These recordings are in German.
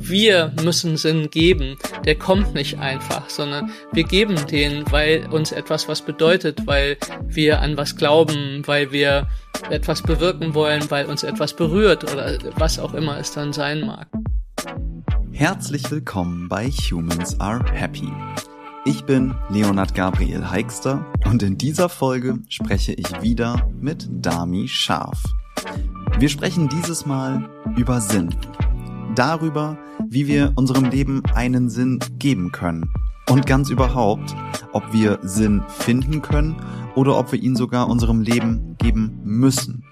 wir müssen Sinn geben, der kommt nicht einfach, sondern wir geben den, weil uns etwas was bedeutet, weil wir an was glauben, weil wir etwas bewirken wollen, weil uns etwas berührt oder was auch immer es dann sein mag. Herzlich willkommen bei Humans Are Happy. Ich bin Leonhard Gabriel Heikster und in dieser Folge spreche ich wieder mit Dami Scharf. Wir sprechen dieses Mal über Sinn. Darüber, wie wir unserem Leben einen Sinn geben können. Und ganz überhaupt, ob wir Sinn finden können oder ob wir ihn sogar unserem Leben geben müssen.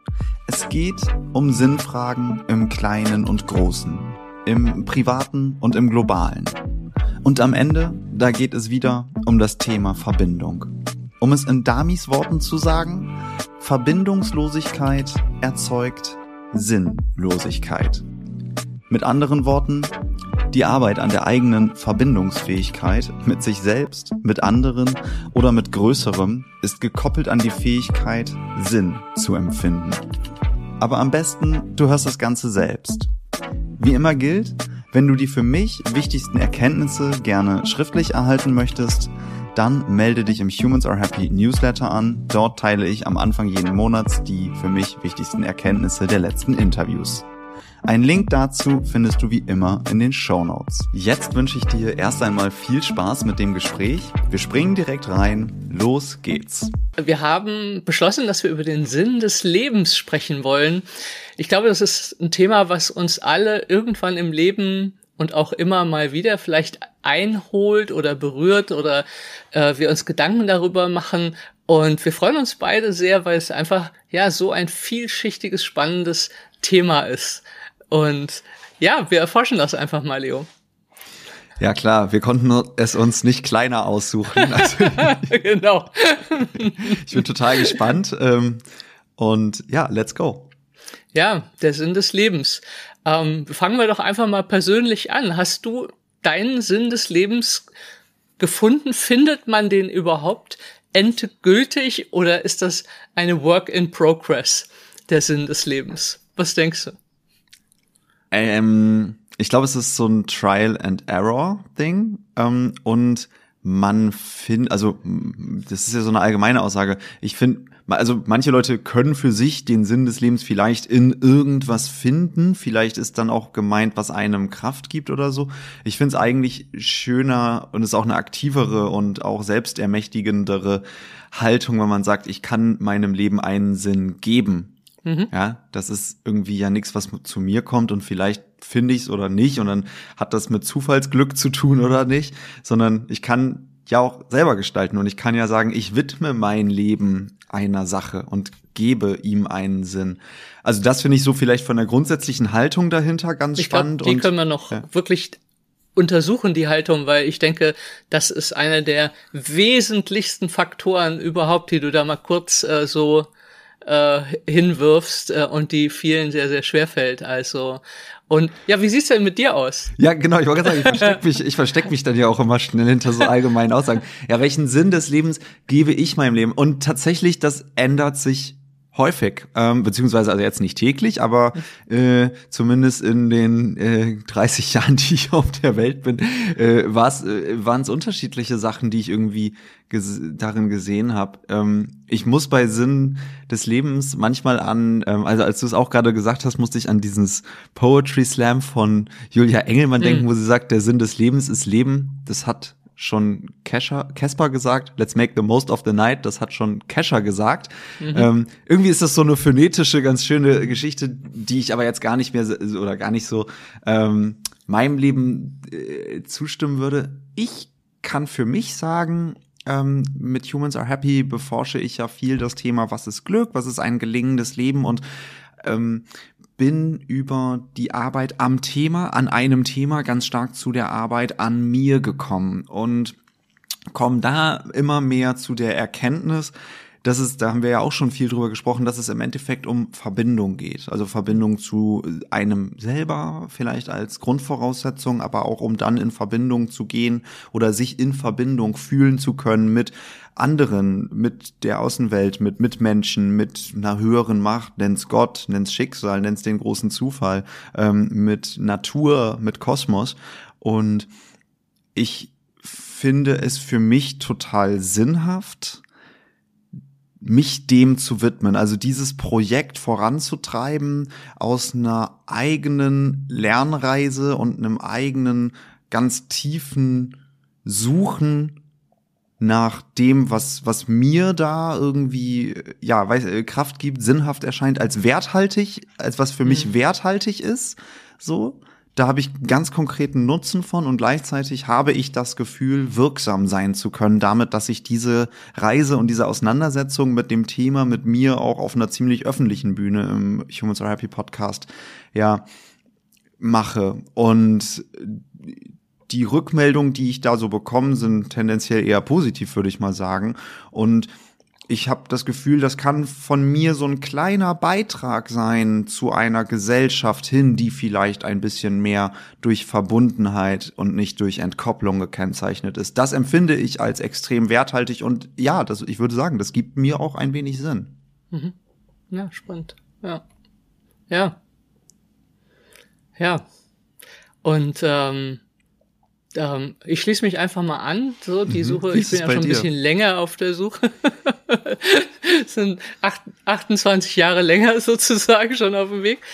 Es geht um Sinnfragen im Kleinen und Großen, im Privaten und im Globalen. Und am Ende, da geht es wieder um das Thema Verbindung. Um es in Damis Worten zu sagen, Verbindungslosigkeit erzeugt Sinnlosigkeit. Mit anderen Worten, die Arbeit an der eigenen Verbindungsfähigkeit mit sich selbst, mit anderen oder mit Größerem ist gekoppelt an die Fähigkeit, Sinn zu empfinden. Aber am besten, du hörst das Ganze selbst. Wie immer gilt, wenn du die für mich wichtigsten Erkenntnisse gerne schriftlich erhalten möchtest, dann melde dich im Humans Are Happy Newsletter an. Dort teile ich am Anfang jeden Monats die für mich wichtigsten Erkenntnisse der letzten Interviews. Einen Link dazu findest du wie immer in den Shownotes. Jetzt wünsche ich dir erst einmal viel Spaß mit dem Gespräch. Wir springen direkt rein. Los geht's. Wir haben beschlossen, dass wir über den Sinn des Lebens sprechen wollen. Ich glaube, das ist ein Thema, was uns alle irgendwann im Leben und auch immer mal wieder vielleicht einholt oder berührt oder wir uns Gedanken darüber machen. Und wir freuen uns beide sehr, weil es einfach so ein vielschichtiges, spannendes Thema ist. Und ja, wir erforschen das einfach mal, Leo. Ja klar, wir konnten es uns nicht kleiner aussuchen. Also genau. Ich bin total gespannt. Und ja, let's go. Ja, der Sinn des Lebens. Fangen wir doch einfach mal persönlich an. Hast du deinen Sinn des Lebens gefunden? Findet man den überhaupt endgültig oder ist das eine Work in Progress, der Sinn des Lebens? Was denkst du? Ich glaube, es ist so ein Trial-and-Error-Ding. Und man findet, also das ist ja so eine allgemeine Aussage. Ich finde, also manche Leute können für sich den Sinn des Lebens vielleicht in irgendwas finden. Vielleicht ist dann auch gemeint, was einem Kraft gibt oder so. Ich finde es eigentlich schöner und es ist auch eine aktivere und auch selbstermächtigendere Haltung, wenn man sagt, ich kann meinem Leben einen Sinn geben. Ja, das ist irgendwie ja nichts, was zu mir kommt und vielleicht finde ich es oder nicht und dann hat das mit Zufallsglück zu tun oder nicht, sondern ich kann ja auch selber gestalten und ich kann ja sagen, ich widme mein Leben einer Sache und gebe ihm einen Sinn. Also das finde ich so vielleicht von der grundsätzlichen Haltung dahinter ganz spannend. Ich glaube, die können wir noch wirklich untersuchen, die Haltung, weil ich denke, das ist einer der wesentlichsten Faktoren überhaupt, die du da mal kurz hinwirfst und die vielen sehr, sehr schwer fällt. Also, und ja, wie sieht's denn mit dir aus? Ja, genau, ich wollte gerade sagen, ich versteck mich dann ja auch immer schnell hinter so allgemeinen Aussagen. Ja, welchen Sinn des Lebens gebe ich meinem Leben? Und tatsächlich, das ändert sich häufig, beziehungsweise also jetzt nicht täglich, aber zumindest in den 30 Jahren, die ich auf der Welt bin, waren es unterschiedliche Sachen, die ich irgendwie darin gesehen habe. Ich muss bei Sinn des Lebens manchmal also als du es auch gerade gesagt hast, musste ich an dieses Poetry Slam von Julia Engelmann denken, wo sie sagt, der Sinn des Lebens ist Leben. Das hat schon Caspar gesagt, let's make the most of the night, das hat schon Kesha gesagt. Irgendwie ist das so eine phonetische, ganz schöne Geschichte, die ich aber jetzt gar nicht mehr oder gar nicht so meinem Leben zustimmen würde. Ich kann für mich sagen, mit Humans Are Happy beforsche ich ja viel das Thema, was ist Glück, was ist ein gelingendes Leben und bin über die Arbeit an einem Thema ganz stark zu der Arbeit an mir gekommen und komme da immer mehr zu der Erkenntnis, da haben wir ja auch schon viel drüber gesprochen, dass es im Endeffekt um Verbindung geht. Also Verbindung zu einem selber vielleicht als Grundvoraussetzung, aber auch um dann in Verbindung zu gehen oder sich in Verbindung fühlen zu können mit anderen, mit der Außenwelt, mit Mitmenschen, mit einer höheren Macht, nenn's Gott, nenn's Schicksal, nenn's den großen Zufall, mit Natur, mit Kosmos. Und ich finde es für mich total sinnhaft, mich dem zu widmen, also dieses Projekt voranzutreiben aus einer eigenen Lernreise und einem eigenen ganz tiefen Suchen nach dem, was mir da irgendwie Kraft gibt, sinnhaft erscheint, als werthaltig, als was für mich werthaltig ist, so. Da habe ich ganz konkreten Nutzen von und gleichzeitig habe ich das Gefühl, wirksam sein zu können damit, dass ich diese Reise und diese Auseinandersetzung mit dem Thema mit mir auch auf einer ziemlich öffentlichen Bühne im Humans Are Happy Podcast mache. Und die Rückmeldungen, die ich da so bekomme, sind tendenziell eher positiv, würde ich mal sagen. Und ich habe das Gefühl, das kann von mir so ein kleiner Beitrag sein zu einer Gesellschaft hin, die vielleicht ein bisschen mehr durch Verbundenheit und nicht durch Entkopplung gekennzeichnet ist. Das empfinde ich als extrem werthaltig und ja, ich würde sagen, das gibt mir auch ein wenig Sinn. Mhm. Ja, spannend. Ja. Ja. Ja. Und ich schließe mich einfach mal an, so die Suche. Ich bin ja schon ein bisschen länger auf der Suche. Es sind 28 Jahre länger sozusagen schon auf dem Weg.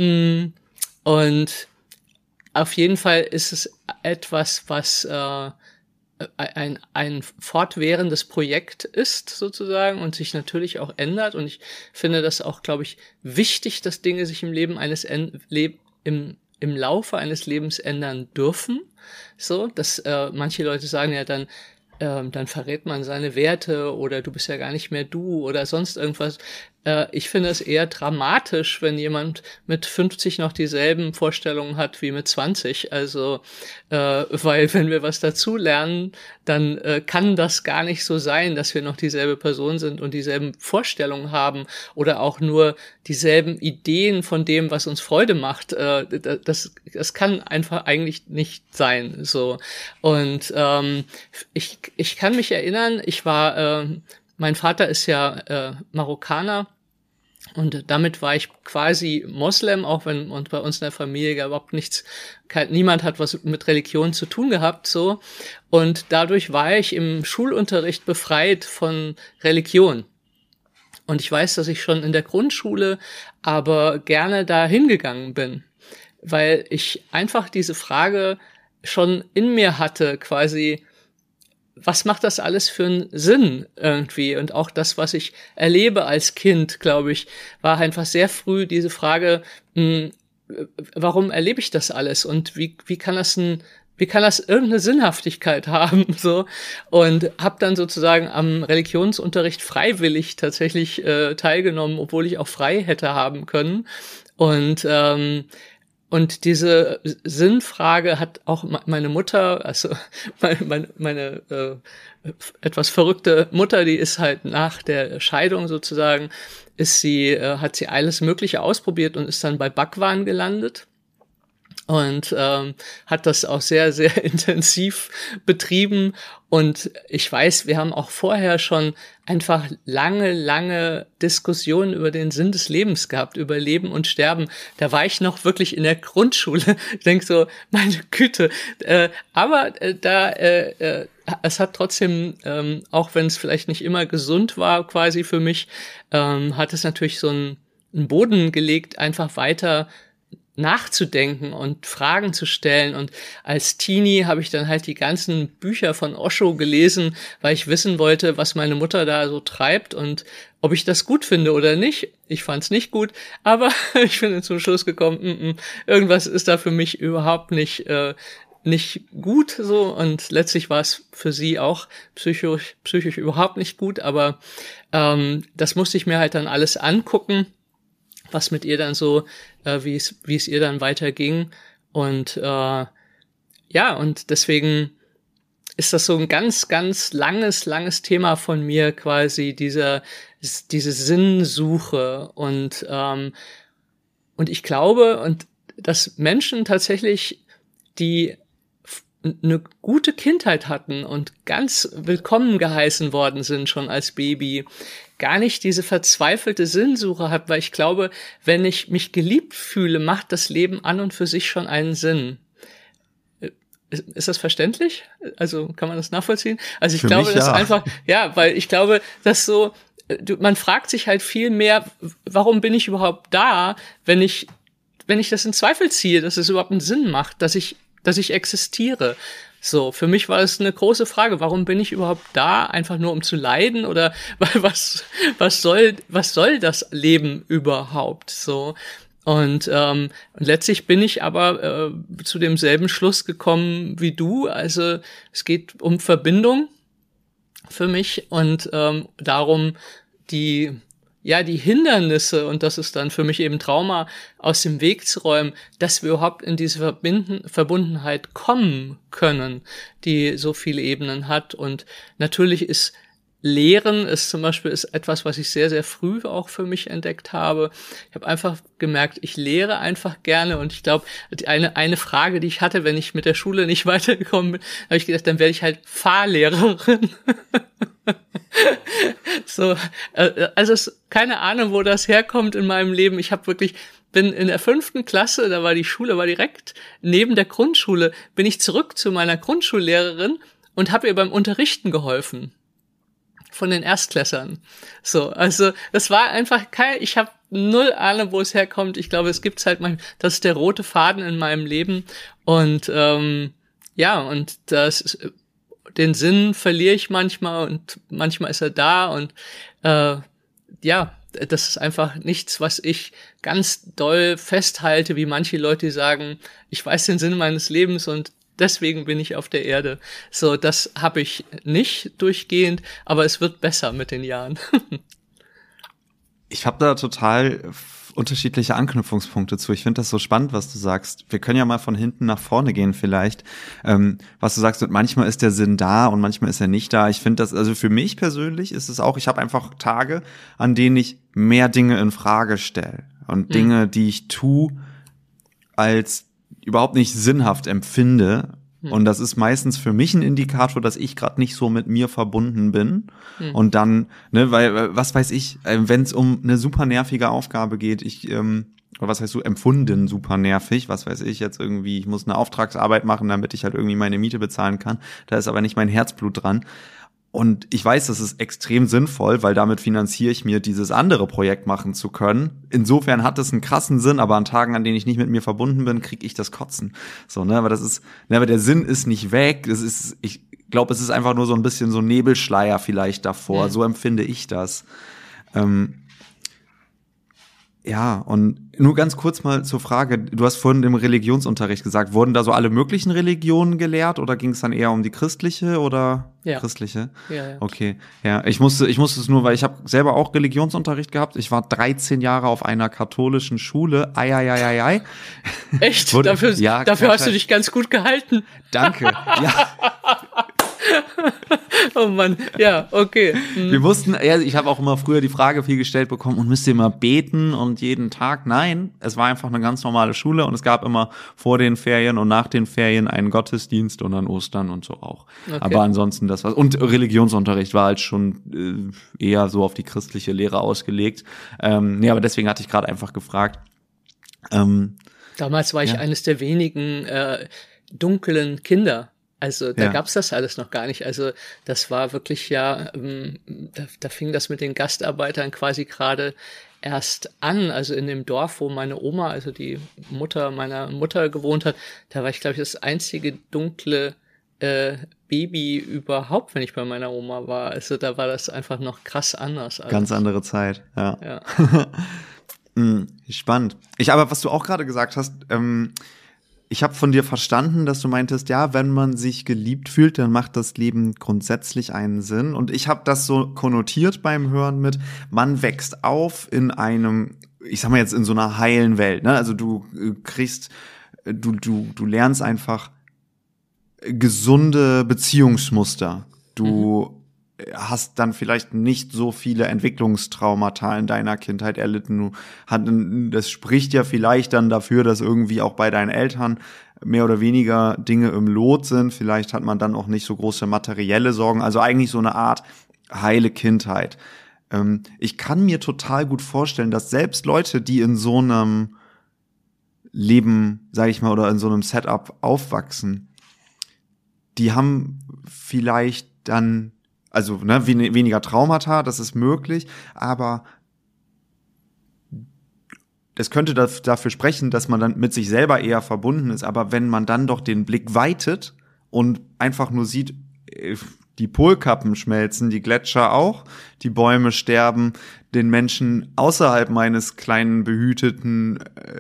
Und auf jeden Fall ist es etwas, was ein fortwährendes Projekt ist sozusagen und sich natürlich auch ändert. Und ich finde das auch, glaube ich, wichtig, dass Dinge sich im Leben im Laufe eines Lebens ändern dürfen. So, dass manche Leute sagen ja dann verrät man seine Werte oder du bist ja gar nicht mehr du oder sonst irgendwas. Ich finde es eher dramatisch, wenn jemand mit 50 noch dieselben Vorstellungen hat wie mit 20. Also, weil wenn wir was dazu lernen, dann kann das gar nicht so sein, dass wir noch dieselbe Person sind und dieselben Vorstellungen haben oder auch nur dieselben Ideen von dem, was uns Freude macht. Das kann einfach eigentlich nicht sein. So. Und ich kann mich erinnern, mein Vater ist ja Marokkaner und damit war ich quasi Moslem, auch wenn und bei uns in der Familie überhaupt niemand hat was mit Religion zu tun gehabt, so. Und dadurch war ich im Schulunterricht befreit von Religion. Und ich weiß, dass ich schon in der Grundschule aber gerne da hingegangen bin, weil ich einfach diese Frage schon in mir hatte, quasi, was macht das alles für einen Sinn irgendwie? Und auch das, was ich erlebe als Kind, glaube ich, war einfach sehr früh diese Frage, warum erlebe ich das alles? Und wie kann das irgendeine Sinnhaftigkeit haben? So. Und habe dann sozusagen am Religionsunterricht freiwillig tatsächlich teilgenommen, obwohl ich auch frei hätte haben können. Und diese Sinnfrage hat auch meine Mutter, also meine etwas verrückte Mutter, die ist halt nach der Scheidung sozusagen, hat sie alles Mögliche ausprobiert und ist dann bei Bhagwan gelandet. Und hat das auch sehr, sehr intensiv betrieben. Und ich weiß, wir haben auch vorher schon einfach lange Diskussionen über den Sinn des Lebens gehabt, über Leben und Sterben. Da war ich noch wirklich in der Grundschule. Ich denke so, meine Güte. Es hat trotzdem, auch wenn es vielleicht nicht immer gesund war quasi für mich, hat es natürlich so einen Boden gelegt, einfach weiter nachzudenken und Fragen zu stellen. Und als Teenie habe ich dann halt die ganzen Bücher von Osho gelesen, weil ich wissen wollte, was meine Mutter da so treibt und ob ich das gut finde oder nicht. Ich fand es nicht gut, aber ich bin zum Schluss gekommen, irgendwas ist da für mich überhaupt nicht gut so, und letztlich war es für sie auch psychisch überhaupt nicht gut, aber das musste ich mir halt dann alles angucken, was mit ihr dann so, wie es ihr dann weiterging. Und und deswegen ist das so ein ganz, ganz langes Thema von mir quasi, diese Sinnsuche und ich glaube, dass Menschen tatsächlich, die eine gute Kindheit hatten und ganz willkommen geheißen worden sind schon als Baby, gar nicht diese verzweifelte Sinnsuche hat, weil ich glaube, wenn ich mich geliebt fühle, macht das Leben an und für sich schon einen Sinn. Ist das verständlich? Also kann man das nachvollziehen? Also ich für glaube, mich, das ja. einfach, ja, weil ich glaube, dass so, man fragt sich halt viel mehr, warum bin ich überhaupt da, wenn ich das in Zweifel ziehe, dass es überhaupt einen Sinn macht, dass ich existiere. So, für mich war es eine große Frage, warum bin ich überhaupt da? Einfach nur um zu leiden oder was soll das Leben überhaupt? So. Und letztlich bin ich aber zu demselben Schluss gekommen wie du. Also es geht um Verbindung für mich und darum, die Hindernisse, und das ist dann für mich eben Trauma, aus dem Weg zu räumen, dass wir überhaupt in diese Verbundenheit kommen können, die so viele Ebenen hat. Und natürlich ist Lehren zum Beispiel etwas, was ich sehr, sehr früh auch für mich entdeckt habe. Ich habe einfach gemerkt, ich lehre einfach gerne, und ich glaube, eine Frage, die ich hatte, wenn ich mit der Schule nicht weitergekommen bin, habe ich gedacht, dann werde ich halt Fahrlehrerin. So, also keine Ahnung, wo das herkommt in meinem Leben. Bin in der 5. Klasse, da war die Schule, war direkt neben der Grundschule, bin ich zurück zu meiner Grundschullehrerin und habe ihr beim Unterrichten geholfen. Von den Erstklässern. So, also das war einfach ich habe null Ahnung, wo es herkommt. Ich glaube, es gibt's halt manchmal, das ist der rote Faden in meinem Leben. Und und den Sinn verliere ich manchmal und manchmal ist er da und das ist einfach nichts, was ich ganz doll festhalte, wie manche Leute, die sagen, ich weiß den Sinn meines Lebens und deswegen bin ich auf der Erde. So, das habe ich nicht durchgehend, aber es wird besser mit den Jahren. Ich habe da total unterschiedliche Anknüpfungspunkte zu. Ich finde das so spannend, was du sagst. Wir können ja mal von hinten nach vorne gehen vielleicht. Was du sagst, und manchmal ist der Sinn da und manchmal ist er nicht da. Ich finde das, also für mich persönlich ist es auch, ich habe einfach Tage, an denen ich mehr Dinge in Frage stelle und Dinge, die ich tue, als überhaupt nicht sinnhaft empfinde. Und das ist meistens für mich ein Indikator, dass ich gerade nicht so mit mir verbunden bin. Und dann, weil, was weiß ich, wenn es um eine super nervige Aufgabe geht, oder was heißt so, empfunden super nervig, was weiß ich jetzt irgendwie, ich muss eine Auftragsarbeit machen, damit ich halt irgendwie meine Miete bezahlen kann. Da ist aber nicht mein Herzblut dran. Und ich weiß, das ist extrem sinnvoll, weil damit finanziere ich mir, dieses andere Projekt machen zu können. Insofern hat es einen krassen Sinn, aber an Tagen, an denen ich nicht mit mir verbunden bin, kriege ich das Kotzen. So, aber das ist, aber der Sinn ist nicht weg. Ich glaube, es ist einfach nur so ein bisschen so ein Nebelschleier vielleicht davor. So empfinde ich das. Ja, und nur ganz kurz mal zur Frage, du hast vorhin im Religionsunterricht gesagt, wurden da so alle möglichen Religionen gelehrt oder ging es dann eher um die christliche oder christliche? Ja. Okay, ja, ich musste es nur, weil ich habe selber auch Religionsunterricht gehabt. Ich war 13 Jahre auf einer katholischen Schule. Ei. Echt? Dafür hast du dich ganz gut gehalten. Danke, ja. Oh Mann, ja, okay. Wir mussten, ich habe auch immer früher die Frage viel gestellt bekommen, und müsst ihr immer beten und jeden Tag? Nein, es war einfach eine ganz normale Schule und es gab immer vor den Ferien und nach den Ferien einen Gottesdienst und an Ostern und so auch. Okay. Aber ansonsten und Religionsunterricht war halt schon eher so auf die christliche Lehre ausgelegt. Aber deswegen hatte ich gerade einfach gefragt. Damals war ich eines der wenigen dunklen Kinder. Also da gab's das alles noch gar nicht. Also das war wirklich da fing das mit den Gastarbeitern quasi gerade erst an. Also in dem Dorf, wo meine Oma, also die Mutter meiner Mutter gewohnt hat, da war ich, glaube ich, das einzige dunkle Baby überhaupt, wenn ich bei meiner Oma war. Also da war das einfach noch krass anders. Ganz andere Zeit, ja. Spannend. Aber was du auch gerade gesagt hast, ich habe von dir verstanden, dass du meintest, ja, wenn man sich geliebt fühlt, dann macht das Leben grundsätzlich einen Sinn. Und ich habe das so konnotiert beim Hören mit, man wächst auf in einem, ich sag mal jetzt in so einer heilen Welt, ne? Also du lernst einfach gesunde Beziehungsmuster. Du hast dann vielleicht nicht so viele Entwicklungstraumata in deiner Kindheit erlitten. Das spricht ja vielleicht dann dafür, dass irgendwie auch bei deinen Eltern mehr oder weniger Dinge im Lot sind. Vielleicht hat man dann auch nicht so große materielle Sorgen. Also eigentlich so eine Art heile Kindheit. Ich kann mir total gut vorstellen, dass selbst Leute, die in so einem Leben, sage ich mal, oder in so einem Setup aufwachsen, die haben vielleicht dann, also weniger Traumata, das ist möglich, aber das könnte dafür sprechen, dass man dann mit sich selber eher verbunden ist. Aber wenn man dann doch den Blick weitet und einfach nur sieht, die Polkappen schmelzen, die Gletscher auch, die Bäume sterben, den Menschen außerhalb meines kleinen behüteten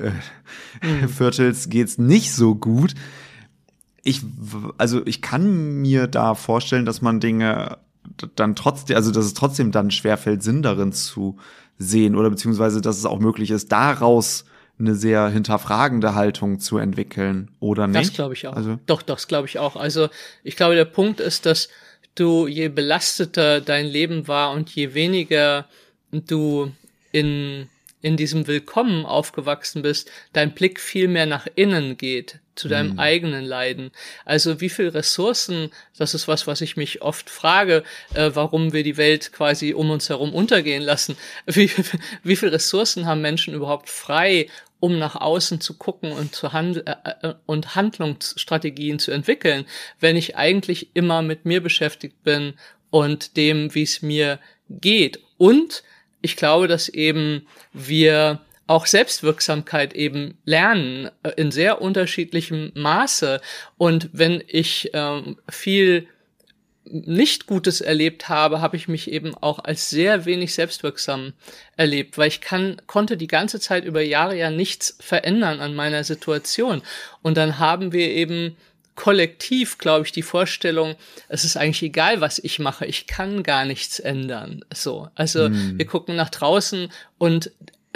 Viertels geht's nicht so gut. Ich kann mir da vorstellen, dass man Dinge dann trotzdem, also dass es trotzdem dann schwerfällt, Sinn darin zu sehen oder beziehungsweise, dass es auch möglich ist, daraus eine sehr hinterfragende Haltung zu entwickeln, oder nicht? Das glaube ich auch. Doch, das glaube ich auch. Also ich glaube, der Punkt ist, dass du, je belasteter dein Leben war und je weniger du in diesem Willkommen aufgewachsen bist, dein Blick viel mehr nach innen geht, zu deinem eigenen Leiden. Also wie viel Ressourcen, das ist was ich mich oft frage, warum wir die Welt quasi um uns herum untergehen lassen. Wie viel Ressourcen haben Menschen überhaupt frei, um nach außen zu gucken und und Handlungsstrategien zu entwickeln, wenn ich eigentlich immer mit mir beschäftigt bin und dem, wie es mir geht. Und ich glaube, dass eben wir auch Selbstwirksamkeit eben lernen in sehr unterschiedlichem Maße. Und wenn ich viel nicht Gutes erlebt habe, habe ich mich eben auch als sehr wenig selbstwirksam erlebt, weil ich konnte die ganze Zeit über Jahre ja nichts verändern an meiner Situation. Und dann haben wir eben kollektiv, glaube ich, die Vorstellung, es ist eigentlich egal, was ich mache, ich kann gar nichts ändern. So, also wir gucken nach draußen und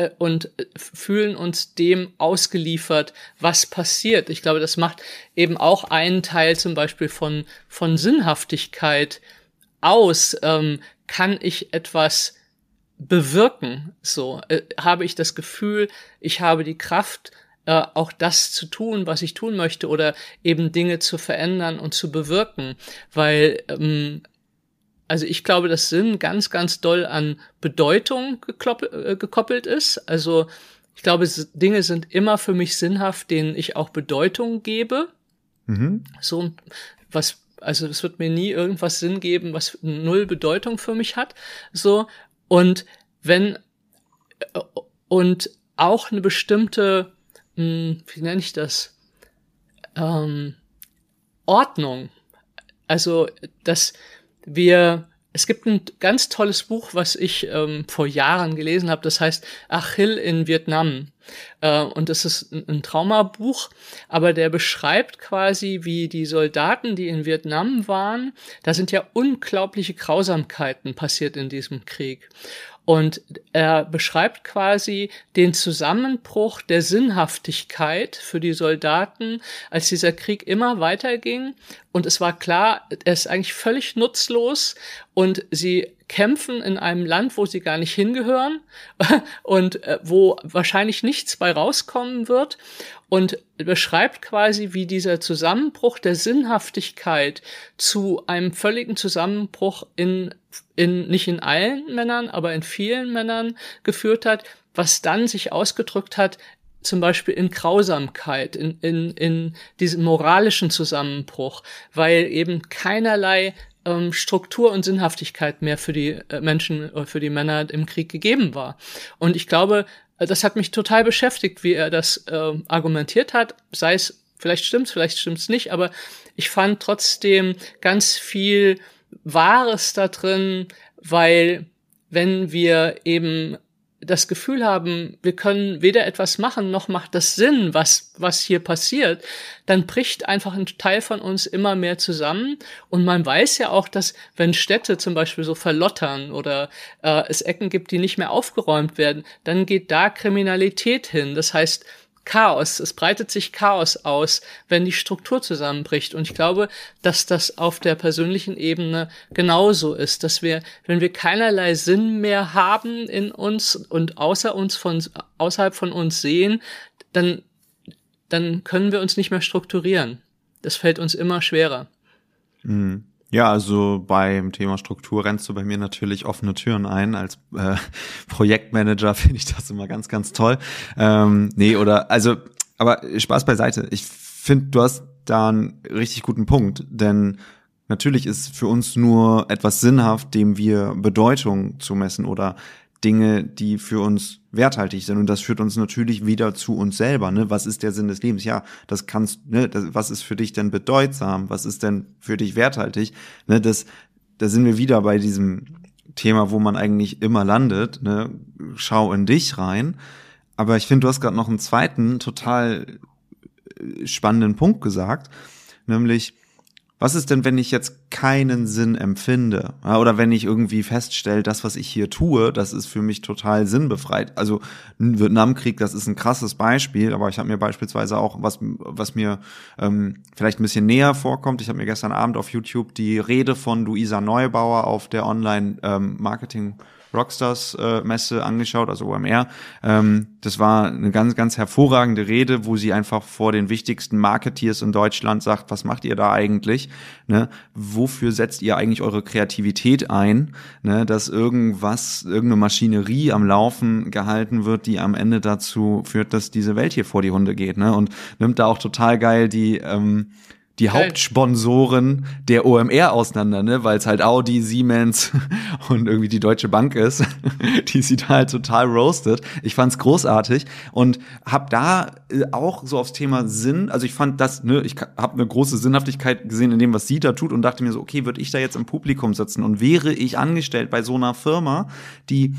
fühlen uns dem ausgeliefert, was passiert. Ich glaube, das macht eben auch einen Teil zum Beispiel von Sinnhaftigkeit aus. Kann ich etwas bewirken? So, habe ich das Gefühl, ich habe die Kraft, auch das zu tun, was ich tun möchte, oder eben Dinge zu verändern und zu bewirken, weil also ich glaube, dass Sinn ganz, ganz doll an Bedeutung gekoppelt ist. Also ich glaube, Dinge sind immer für mich sinnhaft, denen ich auch Bedeutung gebe. So also es wird mir nie irgendwas Sinn geben, was null Bedeutung für mich hat. So, und auch eine bestimmte, wie nenne ich das, Ordnung. Also, es gibt ein ganz tolles Buch, was ich vor Jahren gelesen habe, das heißt Achill in Vietnam. Und das ist ein Traumabuch, aber der beschreibt quasi, wie die Soldaten, die in Vietnam waren, da sind ja unglaubliche Grausamkeiten passiert in diesem Krieg. Und er beschreibt quasi den Zusammenbruch der Sinnhaftigkeit für die Soldaten, als dieser Krieg immer weiterging. Und es war klar, er ist eigentlich völlig nutzlos und sie kämpfen in einem Land, wo sie gar nicht hingehören und wo wahrscheinlich nichts bei rauskommen wird. Und beschreibt quasi, wie dieser Zusammenbruch der Sinnhaftigkeit zu einem völligen Zusammenbruch nicht in allen Männern, aber in vielen Männern geführt hat, was dann sich ausgedrückt hat, zum Beispiel in Grausamkeit, in diesem moralischen Zusammenbruch, weil eben keinerlei Struktur und Sinnhaftigkeit mehr für die Menschen oder für die Männer im Krieg gegeben war. Und ich glaube, das hat mich total beschäftigt, wie er das argumentiert hat, sei es, vielleicht stimmt's nicht, aber ich fand trotzdem ganz viel Wahres da drin, weil wenn wir eben das Gefühl haben, wir können weder etwas machen, noch macht das Sinn, was hier passiert, dann bricht einfach ein Teil von uns immer mehr zusammen. Und man weiß ja auch, dass wenn Städte zum Beispiel so verlottern oder es Ecken gibt, die nicht mehr aufgeräumt werden, dann geht da Kriminalität hin. Das heißt, Chaos. Es breitet sich Chaos aus, wenn die Struktur zusammenbricht. Und ich glaube, dass das auf der persönlichen Ebene genauso ist, dass wir, wenn wir keinerlei Sinn mehr haben in uns und außerhalb von uns sehen, dann können wir uns nicht mehr strukturieren. Das fällt uns immer schwerer. Ja, also beim Thema Struktur rennst du bei mir natürlich offene Türen ein. Als Projektmanager finde ich das immer ganz, ganz toll. Aber Spaß beiseite. Ich finde, du hast da einen richtig guten Punkt, denn natürlich ist für uns nur etwas sinnhaft, dem wir Bedeutung zumessen oder Dinge, die für uns werthaltig sind. Und das führt uns natürlich wieder zu uns selber. Ne? Was ist der Sinn des Lebens? Ja, was ist für dich denn bedeutsam? Was ist denn für dich werthaltig? Ne, da sind wir wieder bei diesem Thema, wo man eigentlich immer landet. Ne? Schau in dich rein. Aber ich finde, du hast gerade noch einen zweiten, total spannenden Punkt gesagt. Nämlich, was ist denn, wenn ich jetzt keinen Sinn empfinde? Ja, oder wenn ich irgendwie feststelle, das, was ich hier tue, das ist für mich total sinnbefreit. Also ein Vietnamkrieg, das ist ein krasses Beispiel, aber ich habe mir beispielsweise auch, was mir vielleicht ein bisschen näher vorkommt, ich habe mir gestern Abend auf YouTube die Rede von Luisa Neubauer auf der Online-Marketing Rockstars Messe angeschaut, also OMR. Das war eine ganz, ganz hervorragende Rede, wo sie einfach vor den wichtigsten Marketeers in Deutschland sagt, was macht ihr da eigentlich? Ne? Wofür setzt ihr eigentlich eure Kreativität ein? Ne? Dass irgendeine Maschinerie am Laufen gehalten wird, die am Ende dazu führt, dass diese Welt hier vor die Hunde geht. Ne? Und nimmt da auch total geil die Hauptsponsoren der OMR auseinander, ne, weil es halt Audi, Siemens und irgendwie die Deutsche Bank ist, die sie da halt total roastet. Ich fand's großartig und hab da auch so aufs Thema Sinn, also ich fand das, ne, ich habe eine große Sinnhaftigkeit gesehen in dem, was sie da tut und dachte mir so, okay, würde ich da jetzt im Publikum sitzen und wäre ich angestellt bei so einer Firma, die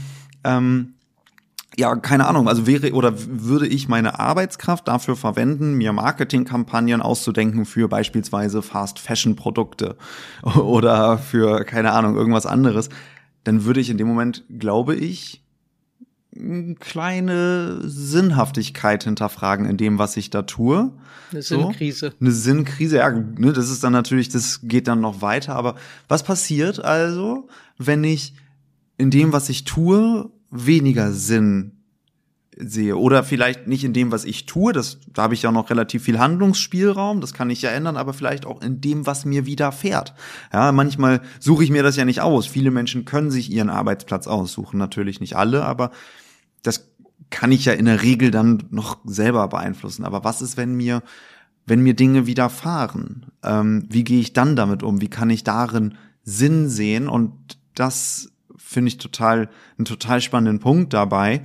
ja, keine Ahnung, also würde ich meine Arbeitskraft dafür verwenden, mir Marketingkampagnen auszudenken für beispielsweise Fast-Fashion-Produkte oder für, keine Ahnung, irgendwas anderes, dann würde ich in dem Moment, glaube ich, eine kleine Sinnhaftigkeit hinterfragen in dem, was ich da tue. Eine Sinnkrise. Eine Sinnkrise, ja, ne, das ist dann natürlich, das geht dann noch weiter, aber was passiert also, wenn ich in dem, was ich tue, weniger Sinn sehe oder vielleicht nicht in dem, was ich tue, da habe ich ja noch relativ viel Handlungsspielraum, das kann ich ja ändern, aber vielleicht auch in dem, was mir widerfährt. Ja, manchmal suche ich mir das ja nicht aus. Viele Menschen können sich ihren Arbeitsplatz aussuchen, natürlich nicht alle, aber das kann ich ja in der Regel dann noch selber beeinflussen. Aber was ist, wenn mir Dinge widerfahren? Wie gehe ich dann damit um? Wie kann ich darin Sinn sehen? Und das finde ich einen total spannenden Punkt dabei.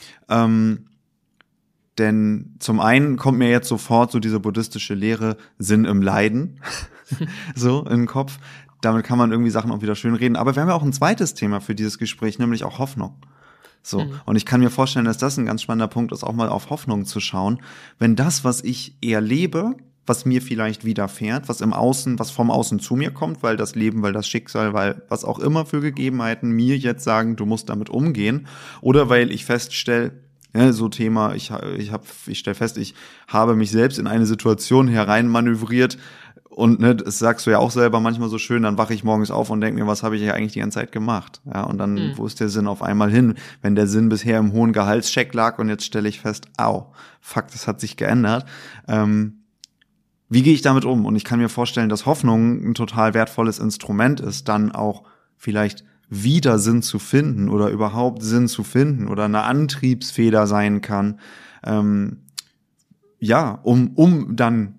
Denn zum einen kommt mir jetzt sofort so diese buddhistische Lehre Sinn im Leiden so in den Kopf. Damit kann man irgendwie Sachen auch wieder schön reden. Aber wir haben ja auch ein zweites Thema für dieses Gespräch, nämlich auch Hoffnung. So. Und ich kann mir vorstellen, dass das ein ganz spannender Punkt ist, auch mal auf Hoffnung zu schauen. Wenn das, was ich erlebe, was mir vielleicht widerfährt, was vom Außen zu mir kommt, weil das Leben, weil das Schicksal, weil was auch immer für Gegebenheiten mir jetzt sagen, du musst damit umgehen, oder weil ich feststelle, ja, so Thema, ich stelle fest, ich habe mich selbst in eine Situation hereinmanövriert und ne, das sagst du ja auch selber manchmal so schön, dann wache ich morgens auf und denke mir, was habe ich ja eigentlich die ganze Zeit gemacht? Ja, und dann, wo ist der Sinn auf einmal hin? Wenn der Sinn bisher im hohen Gehaltscheck lag und jetzt stelle ich fest, fuck, das hat sich geändert. Wie gehe ich damit um? Und ich kann mir vorstellen, dass Hoffnung ein total wertvolles Instrument ist, dann auch vielleicht wieder Sinn zu finden oder überhaupt Sinn zu finden oder eine Antriebsfeder sein kann, um dann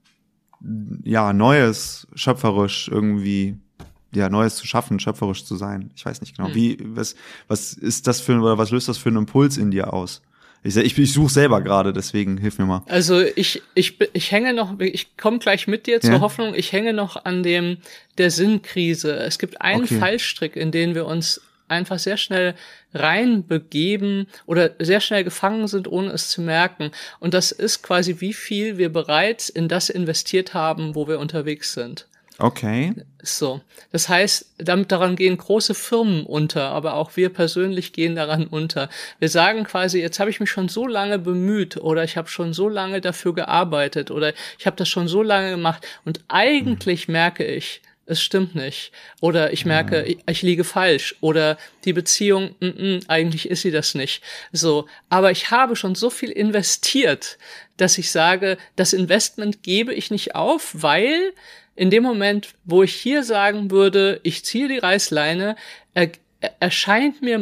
Neues schöpferisch irgendwie, Neues zu schaffen, schöpferisch zu sein. Ich weiß nicht genau, was ist das oder was löst das für einen Impuls in dir aus? Ich suche selber gerade, deswegen hilf mir mal. Also ich hänge noch, ich komme gleich mit dir zur Hoffnung, ich hänge noch an der Sinnkrise. Es gibt einen Fallstrick, in den wir uns einfach sehr schnell reinbegeben oder sehr schnell gefangen sind, ohne es zu merken. Und das ist quasi, wie viel wir bereits in das investiert haben, wo wir unterwegs sind. Okay. So, das heißt, daran gehen große Firmen unter, aber auch wir persönlich gehen daran unter. Wir sagen quasi, jetzt habe ich mich schon so lange bemüht oder ich habe schon so lange dafür gearbeitet oder ich habe das schon so lange gemacht und eigentlich merke ich, es stimmt nicht. Oder ich merke, ich liege falsch. Oder die Beziehung, eigentlich ist sie das nicht. So, aber ich habe schon so viel investiert, dass ich sage, das Investment gebe ich nicht auf, weil in dem Moment, wo ich hier sagen würde, ich ziehe die Reißleine, erscheint mir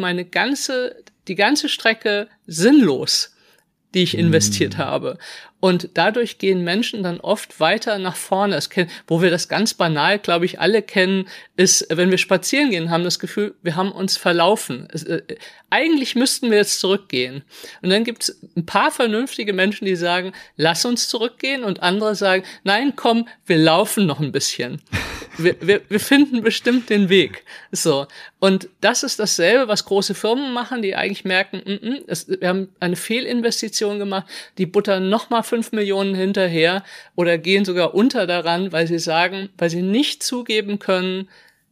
die ganze Strecke sinnlos, die ich investiert habe. Und dadurch gehen Menschen dann oft weiter nach vorne. Wo wir das ganz banal, glaube ich, alle kennen, ist, wenn wir spazieren gehen, haben das Gefühl, wir haben uns verlaufen. Eigentlich müssten wir jetzt zurückgehen. Und dann gibt es ein paar vernünftige Menschen, die sagen, lass uns zurückgehen. Und andere sagen, nein, komm, wir laufen noch ein bisschen. Wir finden bestimmt den Weg. So. Und das ist dasselbe, was große Firmen machen, die eigentlich merken, wir haben eine Fehlinvestition gemacht, die buttern nochmal 5 Millionen hinterher oder gehen sogar unter daran, weil sie nicht zugeben können,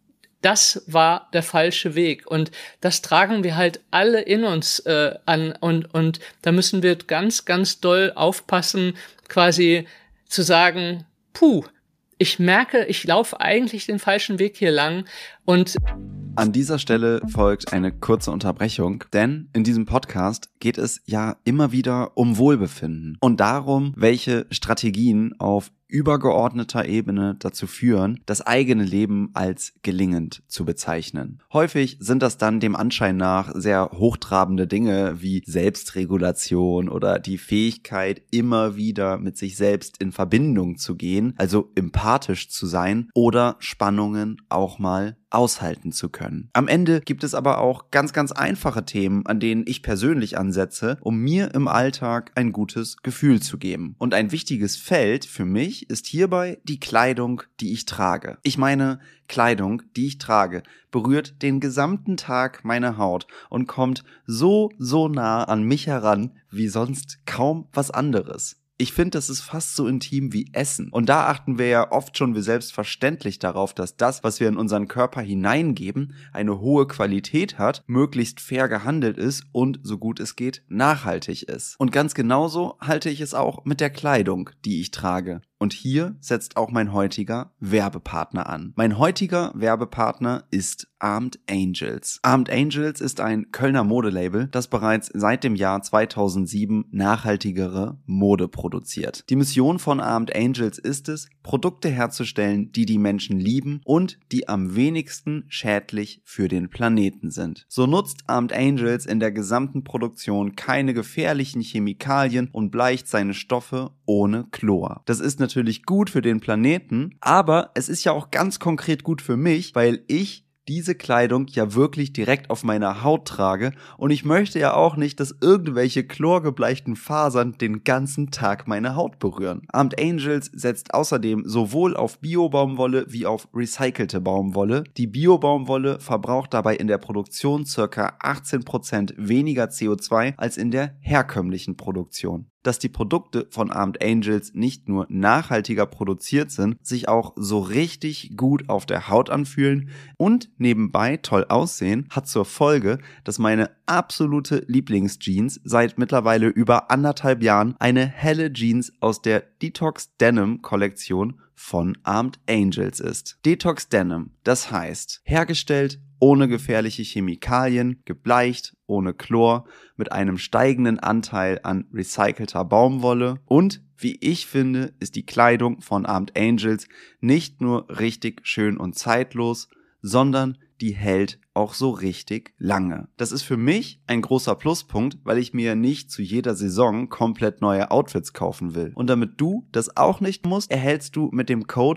das war der falsche Weg. Und das tragen wir halt alle in uns an. Und da müssen wir ganz, ganz doll aufpassen, quasi zu sagen, ich merke, ich laufe eigentlich den falschen Weg hier lang und an dieser Stelle folgt eine kurze Unterbrechung, denn in diesem Podcast geht es ja immer wieder um Wohlbefinden und darum, welche Strategien auf übergeordneter Ebene dazu führen, das eigene Leben als gelingend zu bezeichnen. Häufig sind das dann dem Anschein nach sehr hochtrabende Dinge wie Selbstregulation oder die Fähigkeit, immer wieder mit sich selbst in Verbindung zu gehen, also empathisch zu sein oder Spannungen auch mal aushalten zu können. Am Ende gibt es aber auch ganz, ganz einfache Themen, an denen ich persönlich ansetze, um mir im Alltag ein gutes Gefühl zu geben. Und ein wichtiges Feld für mich ist hierbei die Kleidung, die ich trage. Ich meine, Kleidung, die ich trage, berührt den gesamten Tag meine Haut und kommt so nah an mich heran wie sonst kaum was anderes. Ich finde, das ist fast so intim wie Essen. Und da achten wir ja oft schon wie selbstverständlich darauf, dass das, was wir in unseren Körper hineingeben, eine hohe Qualität hat, möglichst fair gehandelt ist und, so gut es geht, nachhaltig ist. Und ganz genauso halte ich es auch mit der Kleidung, die ich trage. Und hier setzt auch mein heutiger Werbepartner an. Mein heutiger Werbepartner ist Armed Angels. Armed Angels ist ein Kölner Modelabel, das bereits seit dem Jahr 2007 nachhaltigere Mode produziert. Die Mission von Armed Angels ist es, Produkte herzustellen, die die Menschen lieben und die am wenigsten schädlich für den Planeten sind. So nutzt Armed Angels in der gesamten Produktion keine gefährlichen Chemikalien und bleicht seine Stoffe ohne Chlor. Das ist natürlich gut für den Planeten, aber es ist ja auch ganz konkret gut für mich, weil ich diese Kleidung ja wirklich direkt auf meiner Haut trage und ich möchte ja auch nicht, dass irgendwelche chlorgebleichten Fasern den ganzen Tag meine Haut berühren. Armed Angels setzt außerdem sowohl auf Bio-Baumwolle wie auf recycelte Baumwolle. Die Bio-Baumwolle verbraucht dabei in der Produktion ca. 18% weniger CO2 als in der herkömmlichen Produktion. Dass die Produkte von Armed Angels nicht nur nachhaltiger produziert sind, sich auch so richtig gut auf der Haut anfühlen und nebenbei toll aussehen, hat zur Folge, dass meine absolute Lieblingsjeans seit mittlerweile über 1,5 Jahren eine helle Jeans aus der Detox Denim Kollektion von Armed Angels ist. Detox Denim, das heißt, hergestellt ohne gefährliche Chemikalien, gebleicht, ohne Chlor, mit einem steigenden Anteil an recycelter Baumwolle und, wie ich finde, ist die Kleidung von Armed Angels nicht nur richtig schön und zeitlos, sondern die hält auch so richtig lange. Das ist für mich ein großer Pluspunkt, weil ich mir nicht zu jeder Saison komplett neue Outfits kaufen will. Und damit du das auch nicht musst, erhältst du mit dem Code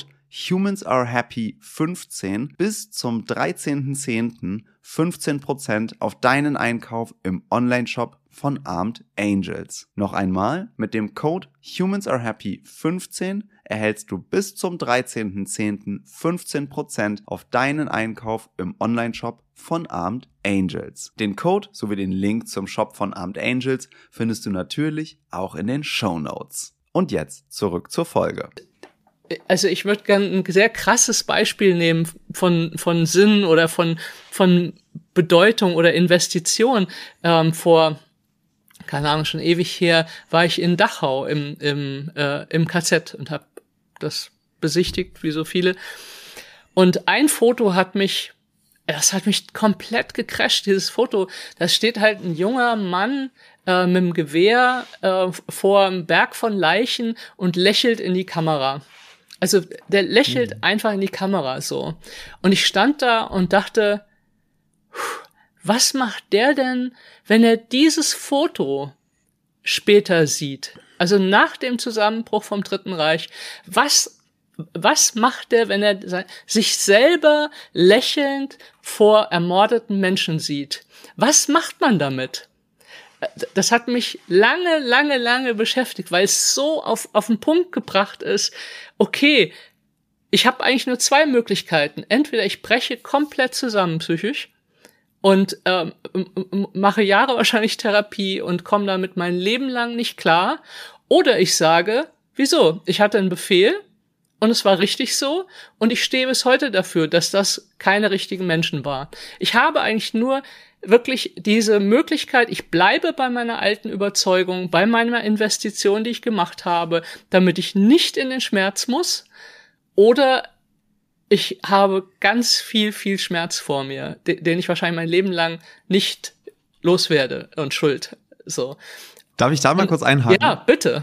HumansAreHappy15 bis zum 13.10. 15% auf deinen Einkauf im Onlineshop von Armed Angels. Noch einmal, mit dem Code HumansAreHappy15 erhältst du bis zum 13.10. 15% auf deinen Einkauf im Onlineshop von Armed Angels. Den Code sowie den Link zum Shop von Armed Angels findest du natürlich auch in den Shownotes. Und jetzt zurück zur Folge. also ich würde gerne ein sehr krasses Beispiel nehmen von Sinn oder von Bedeutung oder Investition. Vor, keine Ahnung, schon ewig her, war ich in Dachau im KZ und habe das besichtigt, wie so viele. Und ein Foto das hat mich komplett gecrasht, dieses Foto. Da steht halt ein junger Mann mit dem Gewehr vor einem Berg von Leichen und lächelt in die Kamera. Also der lächelt einfach in die Kamera so. Und ich stand da und dachte, was macht der denn, wenn er dieses Foto später sieht? Also nach dem Zusammenbruch vom Dritten Reich. Was macht der, wenn er sich selber lächelnd vor ermordeten Menschen sieht? Was macht man damit? Das hat mich lange beschäftigt, weil es so auf den Punkt gebracht ist. Okay, ich habe eigentlich nur zwei Möglichkeiten. Entweder ich breche komplett zusammen psychisch und mache Jahre wahrscheinlich Therapie und komme damit mein Leben lang nicht klar. Oder ich sage, wieso? Ich hatte einen Befehl und es war richtig so und ich stehe bis heute dafür, dass das keine richtigen Menschen waren. Ich habe eigentlich nur wirklich diese Möglichkeit, ich bleibe bei meiner alten Überzeugung, bei meiner Investition, die ich gemacht habe, damit ich nicht in den Schmerz muss, oder ich habe ganz viel Schmerz vor mir, den ich wahrscheinlich mein Leben lang nicht loswerde und Schuld. So. Darf ich da mal kurz einhaken? Ja, bitte.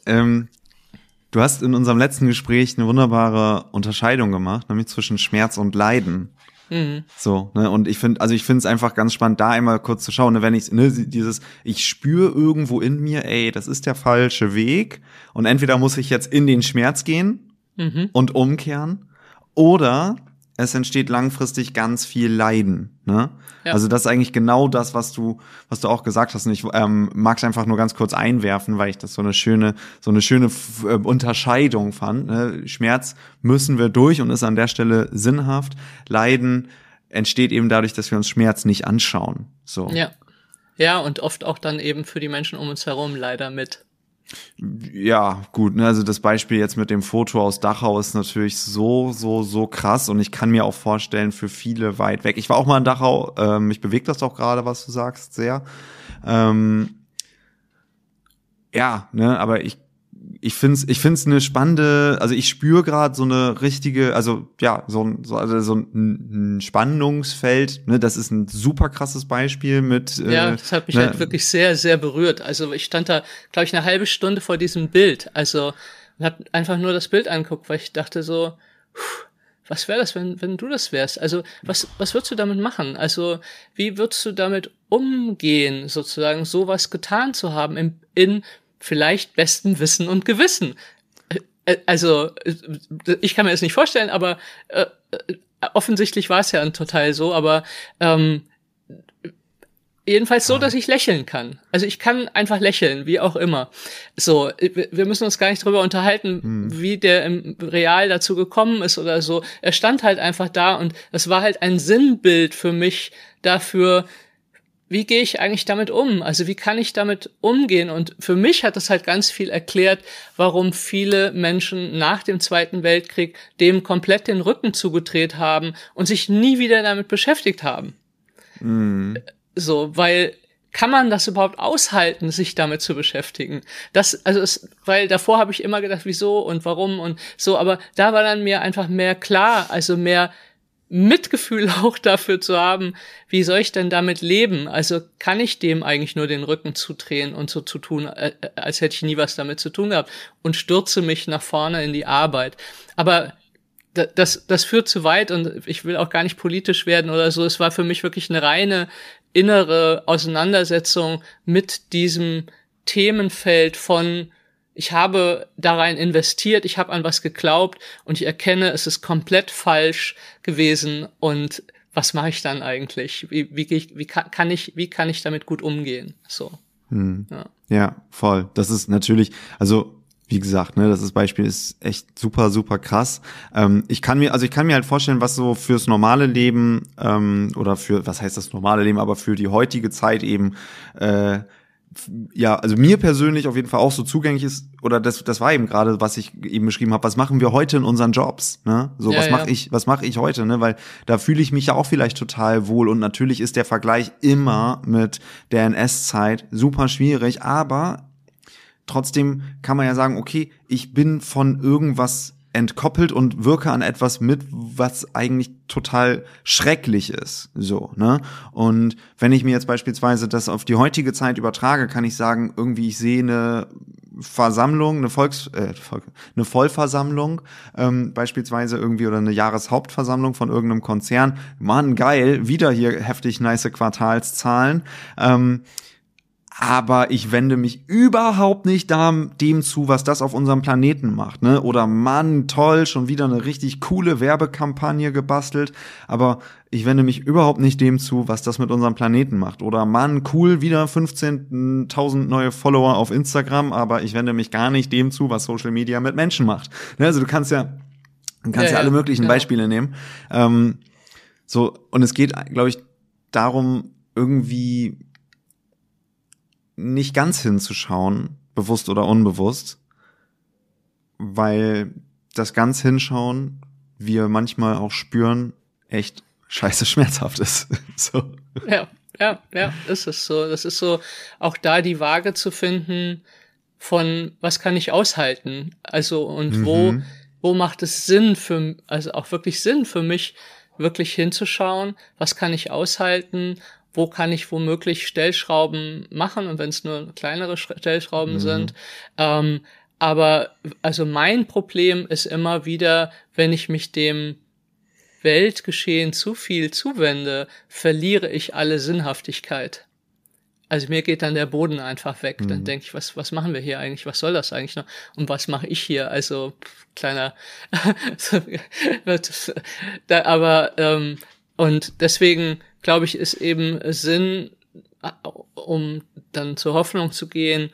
Du hast in unserem letzten Gespräch eine wunderbare Unterscheidung gemacht, nämlich zwischen Schmerz und Leiden. Mhm. So, ne, und ich finde es einfach ganz spannend, da einmal kurz zu schauen, ne, wenn ich spüre irgendwo in mir, ey, das ist der falsche Weg und entweder muss ich jetzt in den Schmerz gehen und umkehren oder es entsteht langfristig ganz viel Leiden, ne? Ja. Also das ist eigentlich genau das, was du auch gesagt hast. Und ich mag es einfach nur ganz kurz einwerfen, weil ich das so eine schöne Unterscheidung fand. Ne? Schmerz müssen wir durch und ist an der Stelle sinnhaft. Leiden entsteht eben dadurch, dass wir uns Schmerz nicht anschauen. So. Ja. Ja, und oft auch dann eben für die Menschen um uns herum leider mit. Ja, gut, ne, also das Beispiel jetzt mit dem Foto aus Dachau ist natürlich so krass und ich kann mir auch vorstellen, für viele weit weg. Ich war auch mal in Dachau, mich bewegt das doch gerade, was du sagst, sehr. Ja, ne, aber ich find's eine spannende, also ich spüre gerade so eine richtige, also ja, so ein Spannungsfeld, ne, das ist ein super krasses Beispiel mit ja, das hat mich halt wirklich sehr berührt. Also ich stand da, glaube ich, eine halbe Stunde vor diesem Bild, also und habe einfach nur das Bild angeguckt, weil ich dachte so, was wäre das, wenn du das wärst? Also was würdest du damit machen? Also wie würdest du damit umgehen, sozusagen sowas getan zu haben in vielleicht besten Wissen und Gewissen. Also, ich kann mir das nicht vorstellen, aber offensichtlich war es ja ein Total so, aber jedenfalls so, dass ich lächeln kann. Also ich kann einfach lächeln, wie auch immer. So, wir müssen uns gar nicht drüber unterhalten, wie der im Real dazu gekommen ist oder so. Er stand halt einfach da und es war halt ein Sinnbild für mich dafür, wie gehe ich eigentlich damit um? Also wie kann ich damit umgehen? Und für mich hat das halt ganz viel erklärt, warum viele Menschen nach dem Zweiten Weltkrieg dem komplett den Rücken zugedreht haben und sich nie wieder damit beschäftigt haben. So, weil kann man das überhaupt aushalten, sich damit zu beschäftigen? Weil davor habe ich immer gedacht, wieso und warum und so, aber da war dann mir einfach mehr klar, also mehr Mitgefühl auch dafür zu haben, wie soll ich denn damit leben? Also kann ich dem eigentlich nur den Rücken zudrehen und so zu tun, als hätte ich nie was damit zu tun gehabt und stürze mich nach vorne in die Arbeit. Aber das führt zu weit und ich will auch gar nicht politisch werden oder so. Es war für mich wirklich eine reine innere Auseinandersetzung mit diesem Themenfeld von ich habe da rein investiert, ich habe an was geglaubt und ich erkenne, es ist komplett falsch gewesen und was mache ich dann eigentlich? Wie kann ich damit gut umgehen? So. Ja, voll. Das ist natürlich, also wie gesagt, ne, das Beispiel ist echt super krass. Ich kann mir halt vorstellen, was so fürs normale Leben oder für, was heißt das normale Leben, aber für die heutige Zeit eben ja, also mir persönlich auf jeden Fall auch so zugänglich ist, oder das war eben gerade, was ich eben beschrieben habe, was machen wir heute in unseren Jobs, ne? So, Ja, was mache ich heute, ne? Weil da fühle ich mich ja auch vielleicht total wohl, und natürlich ist der Vergleich immer mit der NS-Zeit super schwierig, aber trotzdem kann man ja sagen, okay, ich bin von irgendwas entkoppelt und wirke an etwas mit, was eigentlich total schrecklich ist, so, ne? Und wenn ich mir jetzt beispielsweise das auf die heutige Zeit übertrage, kann ich sagen, irgendwie ich sehe eine Versammlung, eine Vollversammlung, beispielsweise irgendwie, oder eine Jahreshauptversammlung von irgendeinem Konzern. Mann, geil, wieder hier heftig nice Quartalszahlen. Aber ich wende mich überhaupt nicht dem zu, was das auf unserem Planeten macht, ne? Oder Mann, toll, schon wieder eine richtig coole Werbekampagne gebastelt. Aber ich wende mich überhaupt nicht dem zu, was das mit unserem Planeten macht. Oder Mann, cool, wieder 15.000 neue Follower auf Instagram. Aber ich wende mich gar nicht dem zu, was Social Media mit Menschen macht. Ne? Also du kannst ja alle möglichen Beispiele nehmen. So, und es geht, glaube ich, darum, irgendwie nicht ganz hinzuschauen, bewusst oder unbewusst, weil das ganz Hinschauen, wir manchmal auch spüren, echt scheiße schmerzhaft ist. So. Ja, ist es so. Das ist so, auch da die Waage zu finden von, was kann ich aushalten? Also, und wo macht es Sinn also auch wirklich Sinn für mich, wirklich hinzuschauen, was kann ich aushalten? Wo kann ich womöglich Stellschrauben machen, und wenn es nur kleinere Stellschrauben sind. Aber also mein Problem ist immer wieder, wenn ich mich dem Weltgeschehen zu viel zuwende, verliere ich alle Sinnhaftigkeit. Also mir geht dann der Boden einfach weg. Dann denke ich, was machen wir hier eigentlich? Was soll das eigentlich noch? Und was mache ich hier? Also kleiner und deswegen glaube ich, ist eben Sinn, um dann zur Hoffnung zu gehen,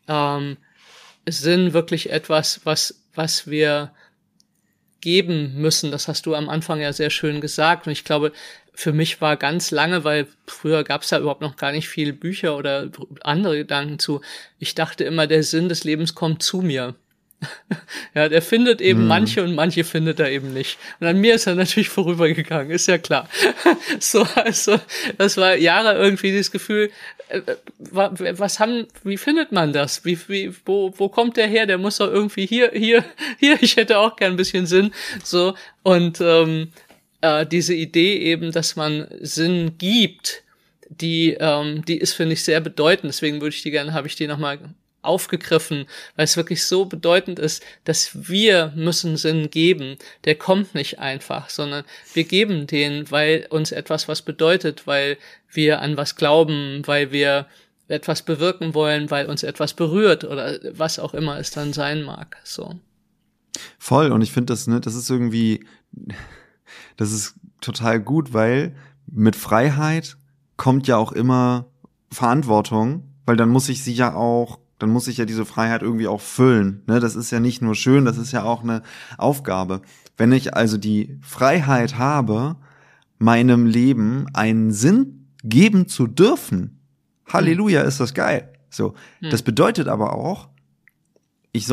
Sinn wirklich etwas, was wir geben müssen. Das hast du am Anfang ja sehr schön gesagt. Und ich glaube, für mich war ganz lange, weil früher gab es da überhaupt noch gar nicht viele Bücher oder andere Gedanken zu. Ich dachte immer, der Sinn des Lebens kommt zu mir. Ja, der findet eben manche, und manche findet er eben nicht. Und an mir ist er natürlich vorübergegangen, ist ja klar. So, also, das war Jahre irgendwie dieses Gefühl, wie findet man das? Wo kommt der her? Der muss doch irgendwie hier, ich hätte auch gern ein bisschen Sinn. So, und, diese Idee eben, dass man Sinn gibt, die ist, finde ich, sehr bedeutend. Deswegen habe ich die nochmal aufgegriffen, weil es wirklich so bedeutend ist, dass wir müssen Sinn geben. Der kommt nicht einfach, sondern wir geben den, weil uns etwas was bedeutet, weil wir an was glauben, weil wir etwas bewirken wollen, weil uns etwas berührt oder was auch immer es dann sein mag. So. Voll, und ich finde das, ne, das ist total gut, weil mit Freiheit kommt ja auch immer Verantwortung, weil dann muss ich ja diese Freiheit irgendwie auch füllen. Ne? Das ist ja nicht nur schön, das ist ja auch eine Aufgabe. Wenn ich also die Freiheit habe, meinem Leben einen Sinn geben zu dürfen, Halleluja, ist das geil. So, das bedeutet aber auch, ich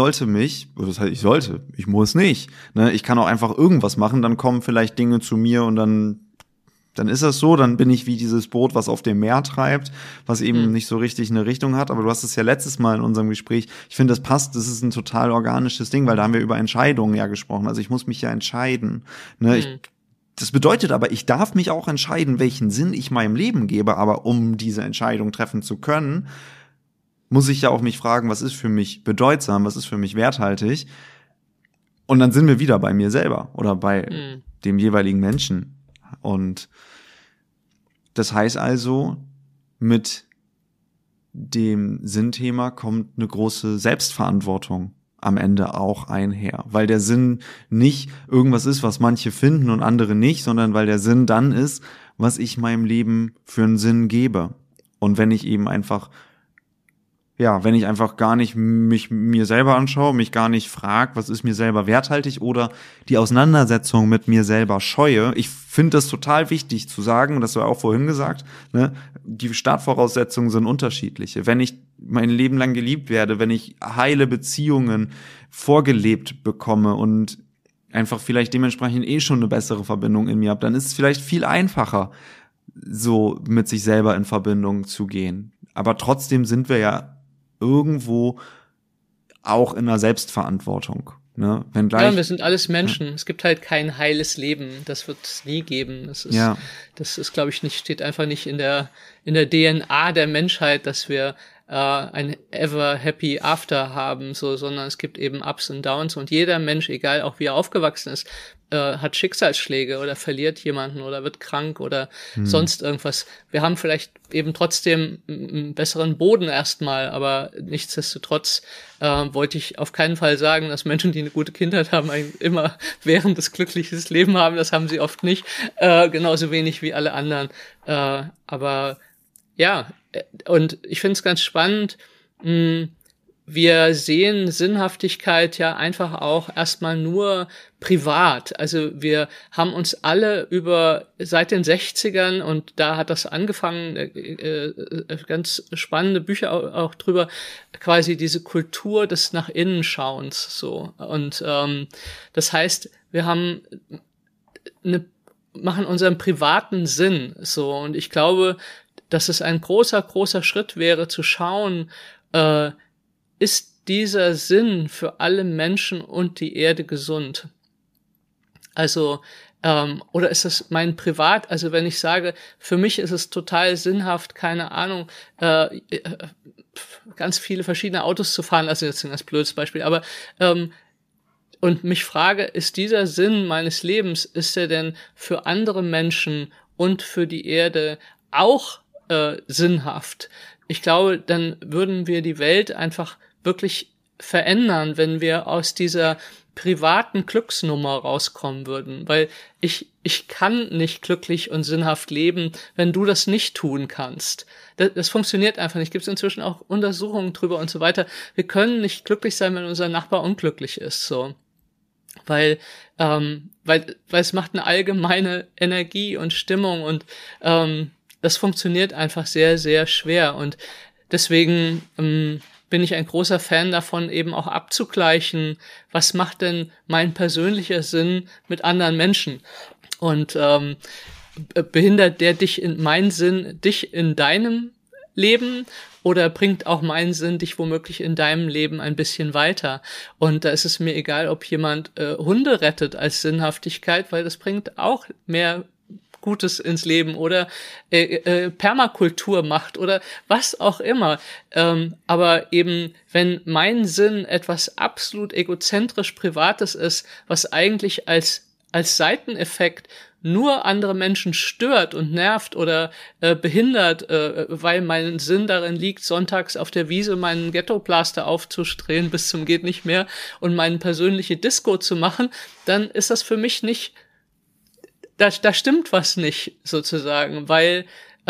muss nicht. Ne? Ich kann auch einfach irgendwas machen, dann kommen vielleicht Dinge zu mir und dann ist das so, dann bin ich wie dieses Boot, was auf dem Meer treibt, was eben nicht so richtig eine Richtung hat. Aber du hast es ja letztes Mal in unserem Gespräch, ich finde, das passt, das ist ein total organisches Ding, weil da haben wir über Entscheidungen ja gesprochen. Also ich muss mich ja entscheiden. Ne? Das bedeutet aber, ich darf mich auch entscheiden, welchen Sinn ich meinem Leben gebe. Aber um diese Entscheidung treffen zu können, muss ich ja auch mich fragen, was ist für mich bedeutsam, was ist für mich werthaltig. Und dann sind wir wieder bei mir selber oder bei dem jeweiligen Menschen. Und das heißt also, mit dem Sinnthema kommt eine große Selbstverantwortung am Ende auch einher, weil der Sinn nicht irgendwas ist, was manche finden und andere nicht, sondern weil der Sinn dann ist, was ich meinem Leben für einen Sinn gebe. Und wenn ich eben einfach ja, wenn ich einfach gar nicht mich mir selber anschaue, mich gar nicht frage, was ist mir selber werthaltig oder die Auseinandersetzung mit mir selber scheue. Ich finde das total wichtig zu sagen, und das war auch vorhin gesagt, ne, die Startvoraussetzungen sind unterschiedliche. Wenn ich mein Leben lang geliebt werde, wenn ich heile Beziehungen vorgelebt bekomme und einfach vielleicht dementsprechend schon eine bessere Verbindung in mir habe, dann ist es vielleicht viel einfacher, so mit sich selber in Verbindung zu gehen. Aber trotzdem sind wir ja irgendwo auch in einer Selbstverantwortung. Ne? Ja, wir sind alles Menschen. Es gibt halt kein heiles Leben. Das wird es nie geben. Das ist, glaube ich, steht einfach nicht in der DNA der Menschheit, dass wir ein ever happy after haben, sondern es gibt eben Ups und Downs und jeder Mensch, egal auch wie er aufgewachsen ist, hat Schicksalsschläge oder verliert jemanden oder wird krank oder sonst irgendwas. Wir haben vielleicht eben trotzdem einen besseren Boden erstmal, aber nichtsdestotrotz wollte ich auf keinen Fall sagen, dass Menschen, die eine gute Kindheit haben, immer währendes glückliches Leben haben. Das haben sie oft nicht, genauso wenig wie alle anderen. Aber ja, und ich finde es ganz spannend, wir sehen Sinnhaftigkeit ja einfach auch erstmal nur privat. Also wir haben uns alle seit den 60ern, und da hat das angefangen, ganz spannende Bücher auch drüber, quasi diese Kultur des nach innen Schauens, so. Und das heißt, wir haben machen unseren privaten Sinn, so. Und ich glaube, dass es ein großer, großer Schritt wäre, zu schauen, ist dieser Sinn für alle Menschen und die Erde gesund? Also, oder ist das mein Privat, also wenn ich sage, für mich ist es total sinnhaft, keine Ahnung, ganz viele verschiedene Autos zu fahren, also jetzt ein ganz blödes Beispiel, aber und mich frage, ist dieser Sinn meines Lebens, ist er denn für andere Menschen und für die Erde auch sinnhaft? Ich glaube, dann würden wir die Welt einfach wirklich verändern, wenn wir aus dieser privaten Glücksnummer rauskommen würden, weil ich kann nicht glücklich und sinnhaft leben, wenn du das nicht tun kannst. Das funktioniert einfach nicht. Gibt es inzwischen auch Untersuchungen drüber und so weiter. Wir können nicht glücklich sein, wenn unser Nachbar unglücklich ist, so. Weil es macht eine allgemeine Energie und Stimmung und das funktioniert einfach sehr, sehr schwer, und deswegen bin ich ein großer Fan davon, eben auch abzugleichen, was macht denn mein persönlicher Sinn mit anderen Menschen, und behindert der meinen Sinn dich in deinem Leben, oder bringt auch mein Sinn dich womöglich in deinem Leben ein bisschen weiter? Und da ist es mir egal, ob jemand Hunde rettet als Sinnhaftigkeit, weil das bringt auch mehr Gutes ins Leben, oder Permakultur macht oder was auch immer. Aber eben, wenn mein Sinn etwas absolut egozentrisch Privates ist, was eigentlich als Seiteneffekt nur andere Menschen stört und nervt oder behindert, weil mein Sinn darin liegt, sonntags auf der Wiese meinen Ghetto-Blaster aufzudrehen bis zum geht nicht mehr und meine persönliche Disco zu machen, dann ist das für mich nicht, da stimmt was nicht sozusagen, weil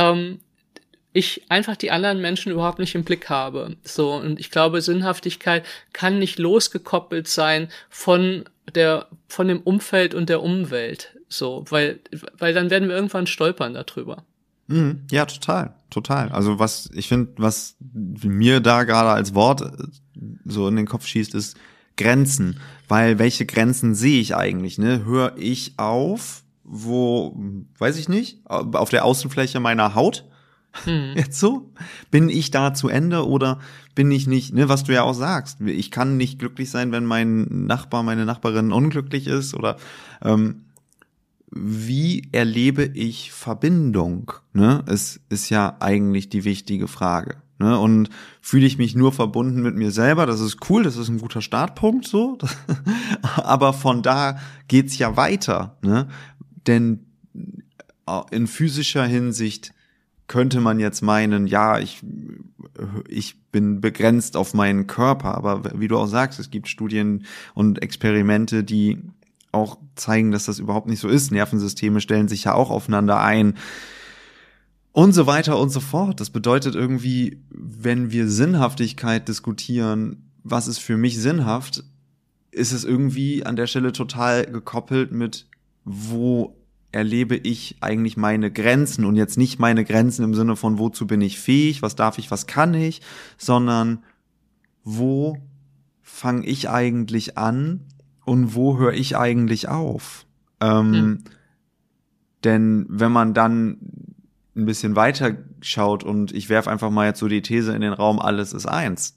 ich einfach die anderen Menschen überhaupt nicht im Blick habe. So, und ich glaube, Sinnhaftigkeit kann nicht losgekoppelt sein von dem Umfeld und der Umwelt. So, weil dann werden wir irgendwann stolpern darüber. Ja, total. Also was mir da gerade als Wort so in den Kopf schießt, ist Grenzen. Weil welche Grenzen sehe ich eigentlich, ne? Höre ich auf, weiß ich nicht, auf der Außenfläche meiner Haut? Jetzt so? Bin ich da zu Ende oder bin ich nicht, ne, was du ja auch sagst, ich kann nicht glücklich sein, wenn mein Nachbar, meine Nachbarin unglücklich ist, oder wie erlebe ich Verbindung, ne? Es ist ja eigentlich die wichtige Frage, ne? Und fühle ich mich nur verbunden mit mir selber, das ist cool, das ist ein guter Startpunkt, so, aber von da geht's ja weiter, ne? Denn in physischer Hinsicht könnte man jetzt meinen, ja, ich bin begrenzt auf meinen Körper, aber wie du auch sagst, es gibt Studien und Experimente, die auch zeigen, dass das überhaupt nicht so ist. Nervensysteme stellen sich ja auch aufeinander ein. Und so weiter und so fort. Das bedeutet irgendwie, wenn wir Sinnhaftigkeit diskutieren, was ist für mich sinnhaft, ist es irgendwie an der Stelle total gekoppelt mit, wo erlebe ich eigentlich meine Grenzen, und jetzt nicht meine Grenzen im Sinne von, wozu bin ich fähig, was darf ich, was kann ich, sondern wo fange ich eigentlich an und wo höre ich eigentlich auf? Denn wenn man dann ein bisschen weiter schaut, und ich werfe einfach mal jetzt so die These in den Raum, alles ist eins.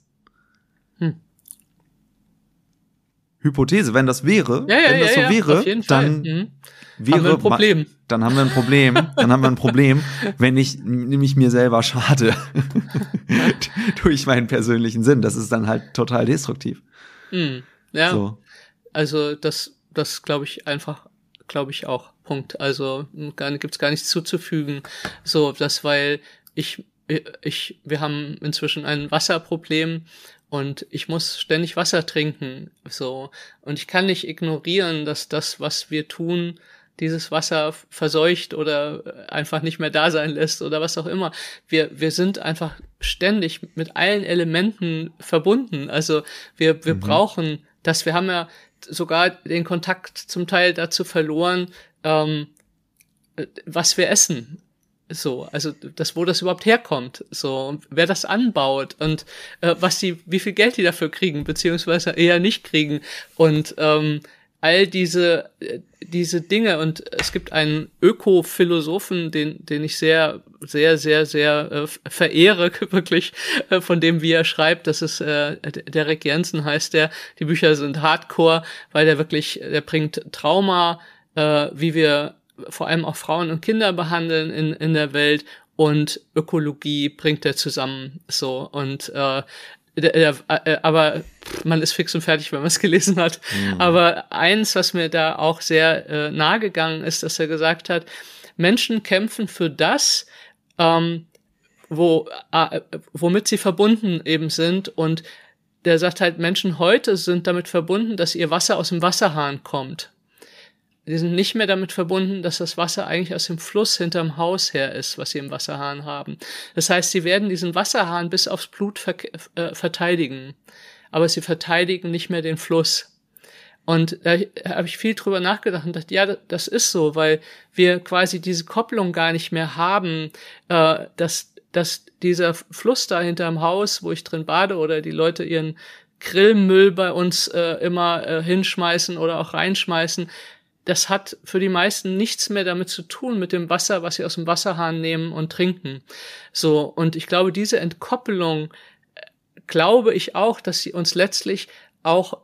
Hypothese, wenn das wäre, wenn das so wäre, dann wäre, haben wir ein Problem. Dann haben wir ein Problem. Dann haben wir ein Problem, wenn ich nämlich mir selber schade durch meinen persönlichen Sinn. Das ist dann halt total destruktiv. Ja, so. Also das glaube ich auch. Punkt. Also gibt's gar nichts zuzufügen. So, weil wir haben inzwischen ein Wasserproblem und ich muss ständig Wasser trinken. So, und ich kann nicht ignorieren, dass das, was wir tun, dieses Wasser verseucht oder einfach nicht mehr da sein lässt oder was auch immer. Wir sind einfach ständig mit allen Elementen verbunden. Also wir brauchen das. Wir haben ja sogar den Kontakt zum Teil dazu verloren, was wir essen. So, also wo das überhaupt herkommt, so, wer das anbaut und wie viel Geld die dafür kriegen, beziehungsweise eher nicht kriegen, und all diese Dinge. Und es gibt einen Ökophilosophen, den ich sehr, sehr, sehr, sehr verehre, wirklich, von dem, wie er schreibt. Das ist Derek Jensen, heißt der. Die Bücher sind Hardcore, weil der bringt Trauma, wie wir vor allem auch Frauen und Kinder behandeln in der Welt, und Ökologie bringt er zusammen, so. Und aber man ist fix und fertig, wenn man es gelesen hat. Aber eins, was mir da auch sehr nahe gegangen ist, dass er gesagt hat, Menschen kämpfen für das, womit sie verbunden eben sind. Und der sagt halt, Menschen heute sind damit verbunden, dass ihr Wasser aus dem Wasserhahn kommt. Die sind nicht mehr damit verbunden, dass das Wasser eigentlich aus dem Fluss hinterm Haus her ist, was sie im Wasserhahn haben. Das heißt, sie werden diesen Wasserhahn bis aufs Blut verteidigen. Aber sie verteidigen nicht mehr den Fluss. Und da habe ich viel drüber nachgedacht und dachte, ja, das ist so, weil wir quasi diese Kopplung gar nicht mehr haben, dass dieser Fluss da hinterm Haus, wo ich drin bade, oder die Leute ihren Grillmüll bei uns immer hinschmeißen oder auch reinschmeißen, das hat für die meisten nichts mehr damit zu tun, mit dem Wasser, was sie aus dem Wasserhahn nehmen und trinken. So, und ich glaube, diese Entkoppelung, glaube ich auch, dass sie uns letztlich auch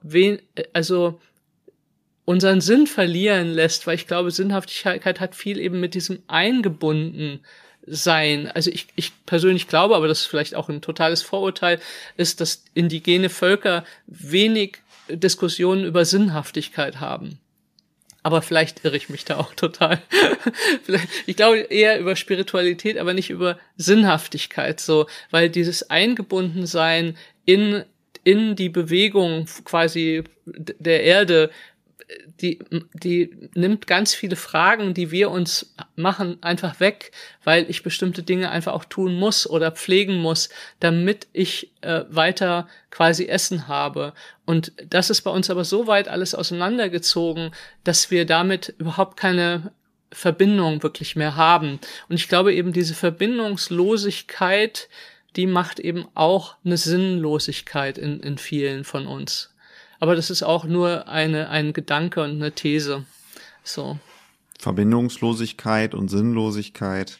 unseren Sinn verlieren lässt, weil ich glaube, Sinnhaftigkeit hat viel eben mit diesem Eingebundensein. Also ich persönlich glaube, aber das ist vielleicht auch ein totales Vorurteil, ist, dass indigene Völker wenig Diskussionen über Sinnhaftigkeit haben. Aber vielleicht irre ich mich da auch total. Ich glaube eher über Spiritualität, aber nicht über Sinnhaftigkeit, so, weil dieses Eingebundensein in die Bewegung quasi der Erde, die nimmt ganz viele Fragen, die wir uns machen, einfach weg, weil ich bestimmte Dinge einfach auch tun muss oder pflegen muss, damit ich weiter quasi Essen habe. Und das ist bei uns aber so weit alles auseinandergezogen, dass wir damit überhaupt keine Verbindung wirklich mehr haben. Und ich glaube eben, diese Verbindungslosigkeit, die macht eben auch eine Sinnlosigkeit in vielen von uns. Aber das ist auch nur ein Gedanke und eine These. So. Verbindungslosigkeit und Sinnlosigkeit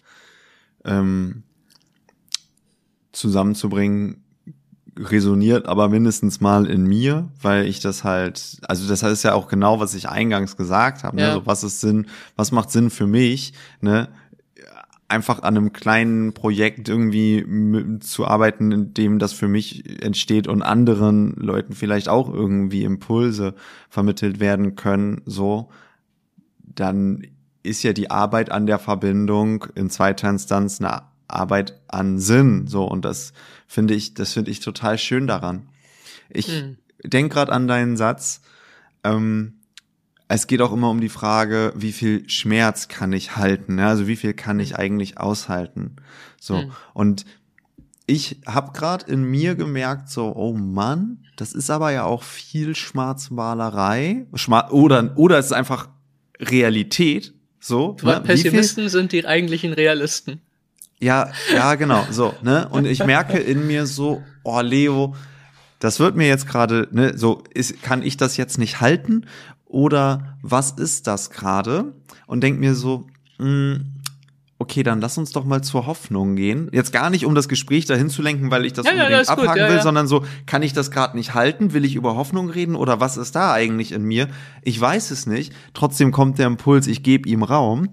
zusammenzubringen, resoniert aber mindestens mal in mir, weil ich das halt, also das ist ja auch genau, was ich eingangs gesagt habe, ne? Ja. So, was macht Sinn für mich, ne? Einfach an einem kleinen Projekt irgendwie zu arbeiten, in dem das für mich entsteht und anderen Leuten vielleicht auch irgendwie Impulse vermittelt werden können, so, dann ist ja die Arbeit an der Verbindung in zweiter Instanz eine Arbeit an Sinn, so, und das finde ich total schön daran. Ich denke gerade an deinen Satz, also es geht auch immer um die Frage, wie viel Schmerz kann ich halten, ne? Also wie viel kann ich eigentlich aushalten? So, und ich habe gerade in mir gemerkt, so, oh Mann, das ist aber ja auch viel Schwarzmalerei. Oder es ist einfach Realität. So, ne? Pessimisten sind die eigentlichen Realisten. Ja, genau, so, ne? Und ich merke in mir so, oh Leo, das wird mir jetzt gerade, ne, so, kann ich das jetzt nicht halten? Oder was ist das gerade? Und denk mir so, okay, dann lass uns doch mal zur Hoffnung gehen. Jetzt gar nicht, um das Gespräch dahin zu lenken, weil ich das unbedingt abhaken will, sondern so, kann ich das gerade nicht halten? Will ich über Hoffnung reden? Oder was ist da eigentlich in mir? Ich weiß es nicht. Trotzdem kommt der Impuls, ich gebe ihm Raum.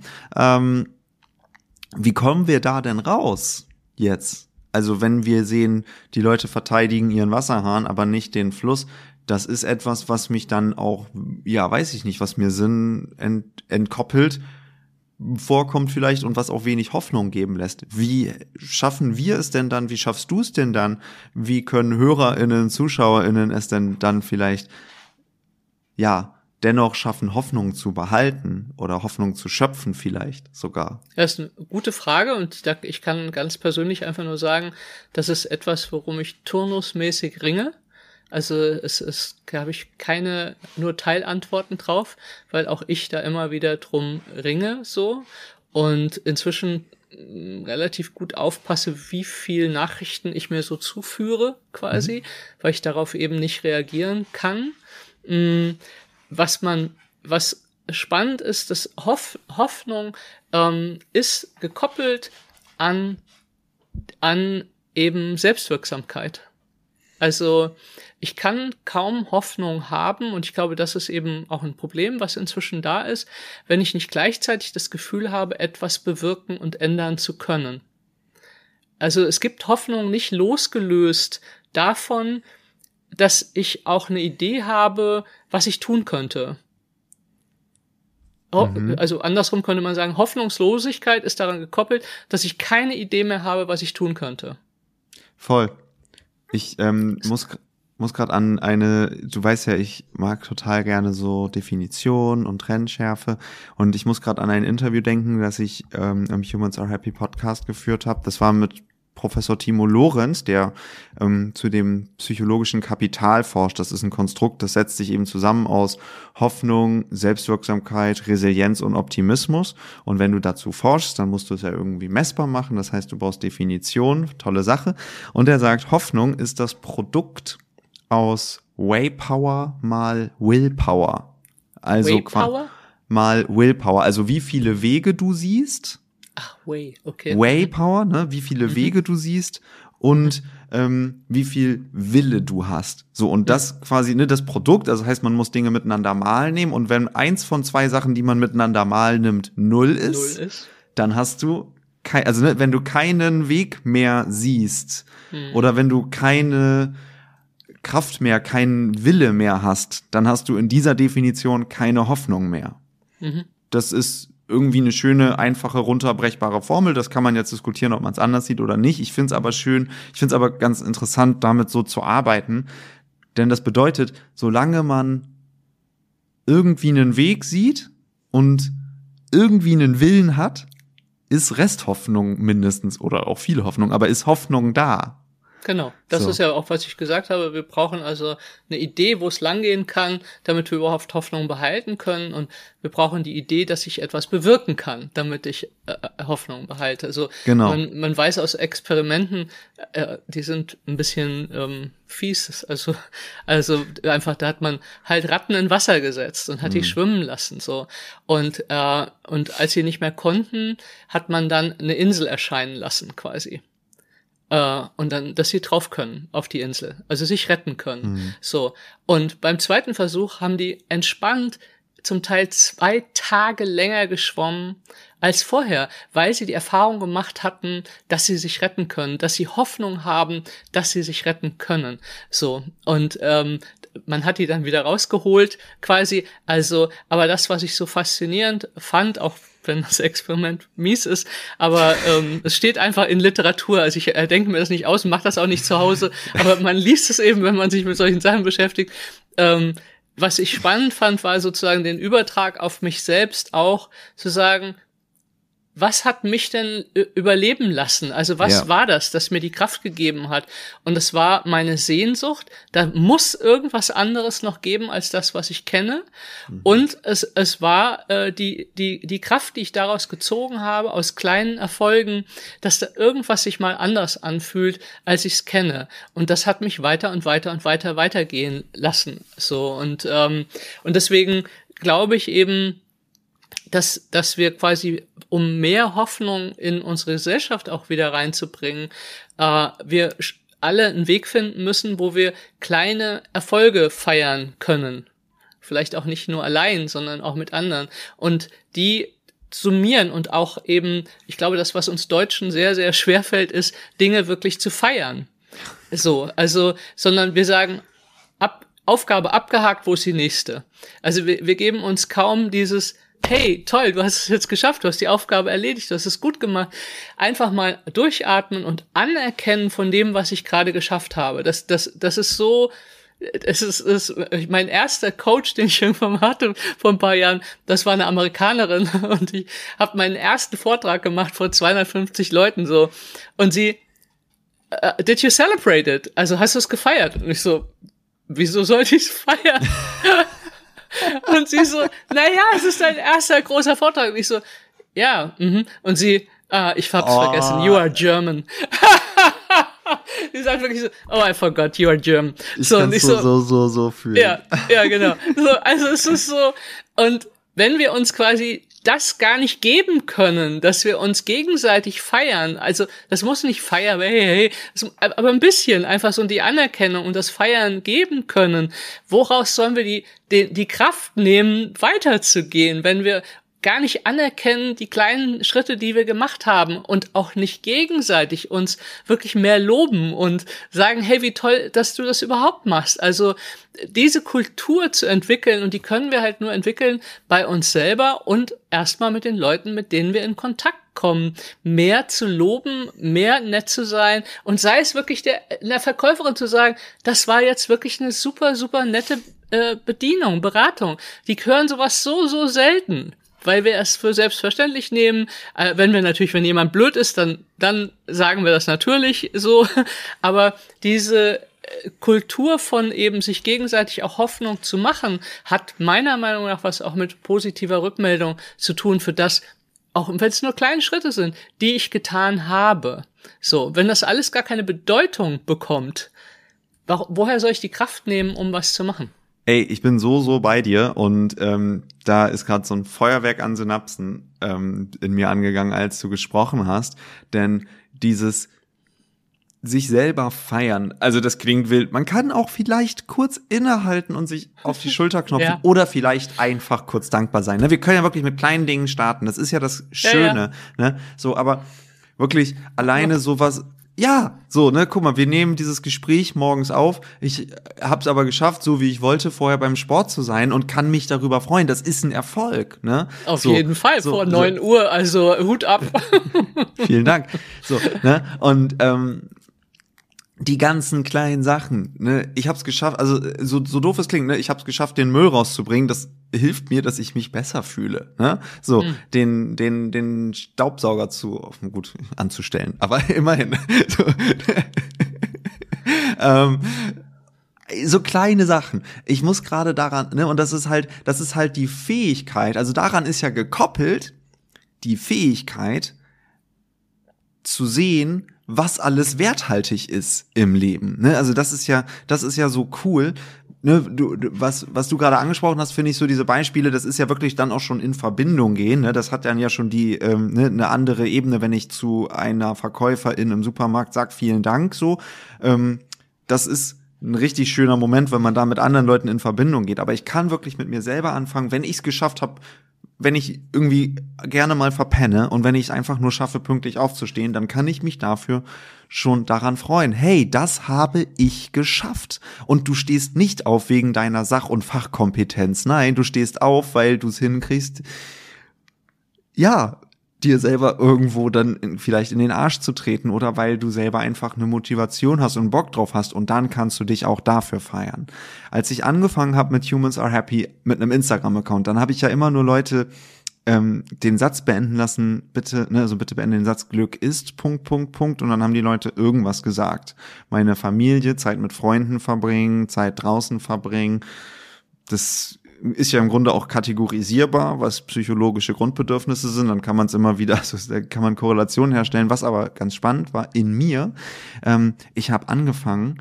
Wie kommen wir da denn raus jetzt? Also wenn wir sehen, die Leute verteidigen ihren Wasserhahn, aber nicht den Fluss, das ist etwas, was mich dann auch, ja, weiß ich nicht, was mir Sinn entkoppelt vorkommt vielleicht und was auch wenig Hoffnung geben lässt. Wie schaffen wir es denn dann? Wie schaffst du es denn dann? Wie können HörerInnen, ZuschauerInnen es denn dann vielleicht, ja, dennoch schaffen, Hoffnung zu behalten oder Hoffnung zu schöpfen vielleicht sogar? Das ist eine gute Frage und ich kann ganz persönlich einfach nur sagen, das ist etwas, worum ich turnusmäßig ringe. Also es ist, glaube ich, keine nur Teilantworten drauf, weil auch ich da immer wieder drum ringe so und inzwischen relativ gut aufpasse, wie viel Nachrichten ich mir so zuführe quasi, weil ich darauf eben nicht reagieren kann. Was spannend ist, dass Hoffnung ist gekoppelt an eben Selbstwirksamkeit. Also ich kann kaum Hoffnung haben und ich glaube, das ist eben auch ein Problem, was inzwischen da ist, wenn ich nicht gleichzeitig das Gefühl habe, etwas bewirken und ändern zu können. Also es gibt Hoffnung nicht losgelöst davon, dass ich auch eine Idee habe, was ich tun könnte. Also andersrum könnte man sagen, Hoffnungslosigkeit ist daran gekoppelt, dass ich keine Idee mehr habe, was ich tun könnte. Voll. Ich muss gerade an du weißt ja, ich mag total gerne so Definition und Trennschärfe und ich muss gerade an ein Interview denken, das ich im Humans Are Happy Podcast geführt habe. Das war mit Professor Timo Lorenz, der zu dem psychologischen Kapital forscht. Das ist ein Konstrukt, das setzt sich eben zusammen aus Hoffnung, Selbstwirksamkeit, Resilienz und Optimismus. Und wenn du dazu forschst, dann musst du es ja irgendwie messbar machen. Das heißt, du brauchst Definition, tolle Sache. Und er sagt, Hoffnung ist das Produkt aus Waypower mal Willpower. Also Waypower? Mal Willpower. Also wie viele Wege du siehst. Ach, okay. Waypower, ne? Wie viele Wege du siehst und wie viel Wille du hast. So, und das quasi, ne, das Produkt, also heißt, man muss Dinge miteinander mal nehmen und wenn eins von zwei Sachen, die man miteinander mal nimmt, null ist, dann hast du wenn du keinen Weg mehr siehst oder wenn du keine Kraft mehr, keinen Wille mehr hast, dann hast du in dieser Definition keine Hoffnung mehr. Das ist irgendwie eine schöne, einfache, runterbrechbare Formel. Das kann man jetzt diskutieren, ob man es anders sieht oder nicht. Ich finde es aber ganz interessant, damit so zu arbeiten. Denn das bedeutet, solange man irgendwie einen Weg sieht und irgendwie einen Willen hat, ist Resthoffnung mindestens oder auch viel Hoffnung, aber ist Hoffnung da. Genau, das ist ja auch, was ich gesagt habe. Wir brauchen also eine Idee, wo es langgehen kann, damit wir überhaupt Hoffnung behalten können. Und wir brauchen die Idee, dass ich etwas bewirken kann, damit ich Hoffnung behalte. Also genau. Man weiß aus Experimenten, die sind ein bisschen fies. Also einfach, da hat man halt Ratten in Wasser gesetzt und hat die schwimmen lassen. So und als sie nicht mehr konnten, hat man dann eine Insel erscheinen lassen quasi. Und dann, dass sie drauf können auf die Insel, also sich retten können. So. Und beim zweiten Versuch haben die entspannt zum Teil 2 Tage länger geschwommen als vorher, weil sie die Erfahrung gemacht hatten, dass sie sich retten können, dass sie Hoffnung haben, dass sie sich retten können. So. Und man hat die dann wieder rausgeholt, quasi. Also, aber das, was ich so faszinierend fand, auch wenn das Experiment mies ist, aber es steht einfach in Literatur, also ich denke mir das nicht aus und mache das auch nicht zu Hause, aber man liest es eben, wenn man sich mit solchen Sachen beschäftigt, was ich spannend fand, war sozusagen den Übertrag auf mich selbst auch zu sagen, was hat mich denn überleben lassen? Also was war das mir die Kraft gegeben hat? Und es war meine Sehnsucht. Da muss irgendwas anderes noch geben als das, was ich kenne. Und es war die Kraft, die ich daraus gezogen habe, aus kleinen Erfolgen, dass da irgendwas sich mal anders anfühlt, als ich es kenne. Und das hat mich weiter und weiter und weitergehen lassen. So und deswegen glaube ich eben, dass wir quasi, um mehr Hoffnung in unsere Gesellschaft auch wieder reinzubringen, wir alle einen Weg finden müssen, wo wir kleine Erfolge feiern können. Vielleicht auch nicht nur allein, sondern auch mit anderen. Und die summieren und auch eben, ich glaube, das, was uns Deutschen sehr, sehr schwerfällt, ist, Dinge wirklich zu feiern. Sondern wir sagen, Aufgabe abgehakt, wo ist die nächste? Also wir geben uns kaum dieses, hey, toll, du hast es jetzt geschafft, du hast die Aufgabe erledigt, du hast es gut gemacht. Einfach mal durchatmen und anerkennen von dem, was ich gerade geschafft habe. Das ist so, es ist mein erster Coach, den ich irgendwann hatte vor ein paar Jahren, das war eine Amerikanerin und ich habe meinen ersten Vortrag gemacht vor 250 Leuten so und sie, did you celebrate it? Also hast du es gefeiert? Und ich so, wieso sollte ich es feiern? Und sie so, naja, es ist dein erster großer Vortrag. Und ich so, ja, Und sie, ich hab's vergessen, you are German. Sie sagt wirklich so, oh, I forgot, you are German. Ich kann's so fühlen. Ja, genau. So, also es ist so, und wenn wir uns quasi das gar nicht geben können, dass wir uns gegenseitig feiern, also das muss nicht Feier, hey, aber ein bisschen einfach so die Anerkennung und das Feiern geben können, woraus sollen wir die Kraft nehmen, weiterzugehen, wenn wir gar nicht anerkennen die kleinen Schritte, die wir gemacht haben und auch nicht gegenseitig uns wirklich mehr loben und sagen, hey, wie toll, dass du das überhaupt machst. Also diese Kultur zu entwickeln, und die können wir halt nur entwickeln bei uns selber und erstmal mit den Leuten, mit denen wir in Kontakt kommen, mehr zu loben, mehr nett zu sein und sei es wirklich der Verkäuferin zu sagen, das war jetzt wirklich eine super, super nette Bedienung, Beratung. Die hören sowas so selten, weil wir es für selbstverständlich nehmen. Wenn jemand blöd ist, dann sagen wir das natürlich so. Aber diese Kultur von eben sich gegenseitig auch Hoffnung zu machen, hat meiner Meinung nach was auch mit positiver Rückmeldung zu tun für das, auch wenn es nur kleine Schritte sind, die ich getan habe. So, wenn das alles gar keine Bedeutung bekommt, woher soll ich die Kraft nehmen, um was zu machen? Ey, ich bin so bei dir und da ist gerade so ein Feuerwerk an Synapsen in mir angegangen, als du gesprochen hast, denn dieses sich selber feiern, also das klingt wild, man kann auch vielleicht kurz innehalten und sich auf die Schulter knopfen oder vielleicht einfach kurz dankbar sein. Ne? Wir können ja wirklich mit kleinen Dingen starten, das ist ja das Schöne. Ne? So, aber wirklich alleine sowas. Ja, so, ne, guck mal, wir nehmen dieses Gespräch morgens auf. Ich hab's aber geschafft, so wie ich wollte, vorher beim Sport zu sein und kann mich darüber freuen. Das ist ein Erfolg, ne? Auf jeden Fall, vor 9 Uhr, also Hut ab. Vielen Dank. So, ne? Und die ganzen kleinen Sachen, ne, ich hab's geschafft, also so doof es klingt, ne, ich hab's geschafft, den Müll rauszubringen, das hilft mir, dass ich mich besser fühle, ne, so, den Staubsauger gut anzustellen, aber immerhin, so, so kleine Sachen. Ich muss gerade daran, ne, und das ist halt die Fähigkeit, also daran ist ja gekoppelt, die Fähigkeit zu sehen, was alles werthaltig ist im Leben, ne? Also das ist ja so cool, ne? Was du gerade angesprochen hast, finde ich so diese Beispiele, das ist ja wirklich dann auch schon in Verbindung gehen, ne? Das hat dann ja schon die eine andere Ebene, wenn ich zu einer Verkäuferin im Supermarkt sag, vielen Dank, so. Das ist ein richtig schöner Moment, wenn man da mit anderen Leuten in Verbindung geht. Aber ich kann wirklich mit mir selber anfangen, wenn ich es geschafft habe, wenn ich irgendwie gerne mal verpenne und wenn ich es einfach nur schaffe, pünktlich aufzustehen, dann kann ich mich dafür schon daran freuen. Hey, das habe ich geschafft. Und du stehst nicht auf wegen deiner Sach- und Fachkompetenz. Nein, du stehst auf, weil du es hinkriegst, ja, dir selber irgendwo dann vielleicht in den Arsch zu treten oder weil du selber einfach eine Motivation hast und Bock drauf hast und dann kannst du dich auch dafür feiern. Als ich angefangen habe mit Humans Are Happy mit einem Instagram-Account, dann habe ich ja immer nur Leute den Satz beenden lassen, bitte, ne, also bitte beende den Satz, Glück ist, .. Und dann haben die Leute irgendwas gesagt. Meine Familie, Zeit mit Freunden verbringen, Zeit draußen verbringen, das ist ja im Grunde auch kategorisierbar, was psychologische Grundbedürfnisse sind, dann kann man es immer wieder, also da kann man Korrelationen herstellen, was aber ganz spannend war in mir, ich habe angefangen,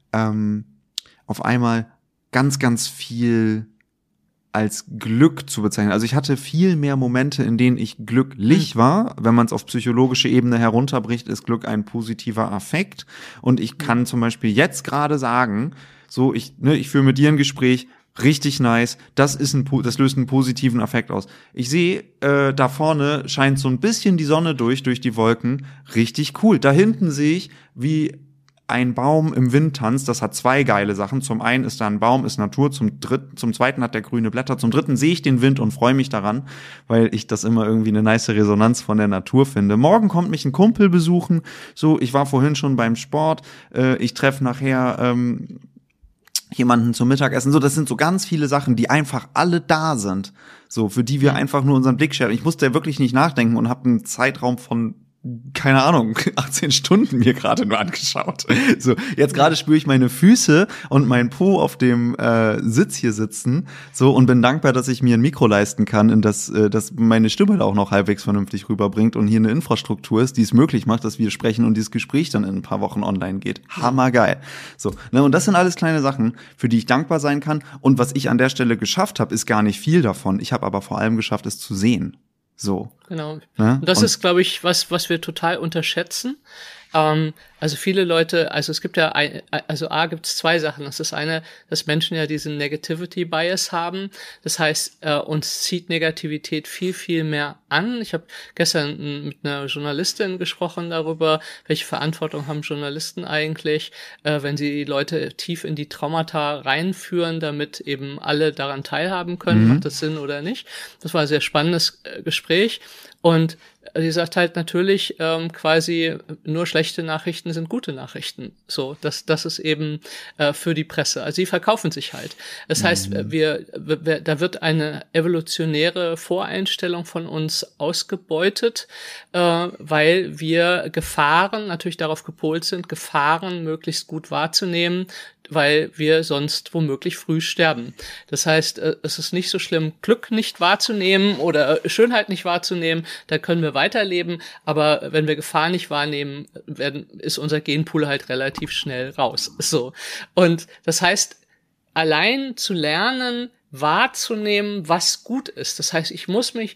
auf einmal ganz, ganz viel als Glück zu bezeichnen. Also ich hatte viel mehr Momente, in denen ich glücklich war. Wenn man es auf psychologische Ebene herunterbricht, ist Glück ein positiver Affekt. Und ich kann zum Beispiel jetzt gerade sagen, so ich führe mit dir ein Gespräch, richtig nice, das löst einen positiven Affekt aus. Ich sehe, da vorne scheint so ein bisschen die Sonne durch die Wolken, richtig cool. Da hinten sehe ich, wie ein Baum im Wind tanzt, das hat zwei geile Sachen. Zum einen ist da ein Baum, ist Natur, zum zweiten hat der grüne Blätter, zum dritten sehe ich den Wind und freue mich daran, weil ich das immer irgendwie eine nice Resonanz von der Natur finde. Morgen kommt mich ein Kumpel besuchen, so, ich war vorhin schon beim Sport, ich treffe nachher jemanden zum Mittagessen, so, das sind so ganz viele Sachen, die einfach alle da sind, so, für die wir einfach nur unseren Blick schärfen. Ich musste ja wirklich nicht nachdenken und habe einen Zeitraum von keine Ahnung, 18 Stunden mir gerade nur angeschaut. So, jetzt gerade spüre ich meine Füße und mein Po auf dem Sitz hier sitzen, so, und bin dankbar, dass ich mir ein Mikro leisten kann, in das meine Stimme da auch noch halbwegs vernünftig rüberbringt und hier eine Infrastruktur ist, die es möglich macht, dass wir sprechen und dieses Gespräch dann in ein paar Wochen online geht. Hammergeil. So, ne, und das sind alles kleine Sachen, für die ich dankbar sein kann, und was ich an der Stelle geschafft habe, ist gar nicht viel davon. Ich habe aber vor allem geschafft, es zu sehen. So. Genau. Ne? Und das ist, glaube ich, was wir total unterschätzen. Also viele Leute, also es gibt ja, gibt es zwei Sachen. Das ist eine, dass Menschen ja diesen Negativity Bias haben. Das heißt, uns zieht Negativität viel, viel mehr an. Ich habe gestern mit einer Journalistin gesprochen darüber, welche Verantwortung haben Journalisten eigentlich, wenn sie die Leute tief in die Traumata reinführen, damit eben alle daran teilhaben können. Macht das Sinn oder nicht? Das war ein sehr spannendes Gespräch. Und sie sagt halt natürlich quasi, nur schlechte Nachrichten sind gute Nachrichten. So, das ist eben für die Presse. Also sie verkaufen sich halt. Das heißt, da wird eine evolutionäre Voreinstellung von uns ausgebeutet, weil wir Gefahren natürlich darauf gepolt sind, Gefahren möglichst gut wahrzunehmen, weil wir sonst womöglich früh sterben. Das heißt, es ist nicht so schlimm, Glück nicht wahrzunehmen oder Schönheit nicht wahrzunehmen, da können wir weiterleben, aber wenn wir Gefahr nicht wahrnehmen, ist unser Genpool halt relativ schnell raus. So. Und das heißt, allein zu lernen, wahrzunehmen, was gut ist. Das heißt, ich muss mich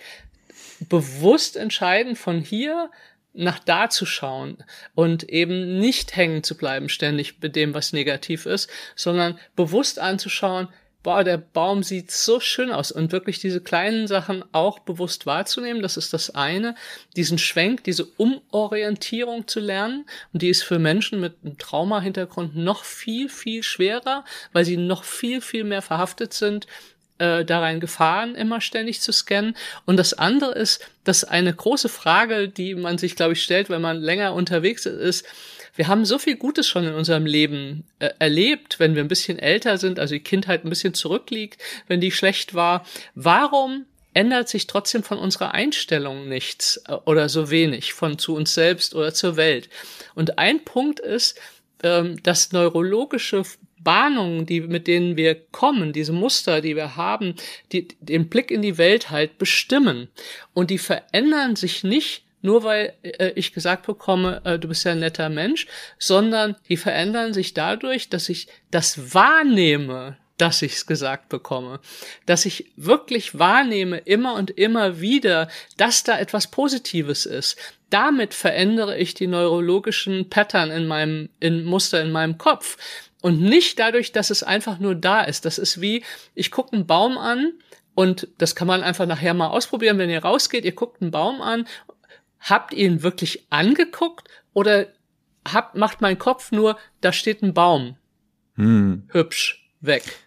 bewusst entscheiden, von hier nach da zu schauen und eben nicht hängen zu bleiben ständig mit dem, was negativ ist, sondern bewusst anzuschauen, boah, der Baum sieht so schön aus, und wirklich diese kleinen Sachen auch bewusst wahrzunehmen, das ist das eine, diesen Schwenk, diese Umorientierung zu lernen, und die ist für Menschen mit einem Trauma-Hintergrund noch viel, viel schwerer, weil sie noch viel, viel mehr verhaftet sind, darein Gefahren immer ständig zu scannen. Und das andere ist, dass eine große Frage, die man sich, glaube ich, stellt, wenn man länger unterwegs ist, wir haben so viel Gutes schon in unserem Leben erlebt, wenn wir ein bisschen älter sind, also die Kindheit ein bisschen zurückliegt, wenn die schlecht war. Warum ändert sich trotzdem von unserer Einstellung nichts oder so wenig zu uns selbst oder zur Welt? Und ein Punkt ist, dass neurologische Bahnungen, mit denen wir kommen, diese Muster, die wir haben, die den Blick in die Welt halt bestimmen. Und die verändern sich nicht, nur weil ich gesagt bekomme, du bist ja ein netter Mensch, sondern die verändern sich dadurch, dass ich das wahrnehme, dass ich es gesagt bekomme. Dass ich wirklich wahrnehme, immer und immer wieder, dass da etwas Positives ist. Damit verändere ich die neurologischen Pattern in Muster in meinem Kopf. Und nicht dadurch, dass es einfach nur da ist. Das ist wie, ich gucke einen Baum an, und das kann man einfach nachher mal ausprobieren, wenn ihr rausgeht, ihr guckt einen Baum an, habt ihr ihn wirklich angeguckt oder macht mein Kopf nur, da steht ein Baum, hübsch, weg.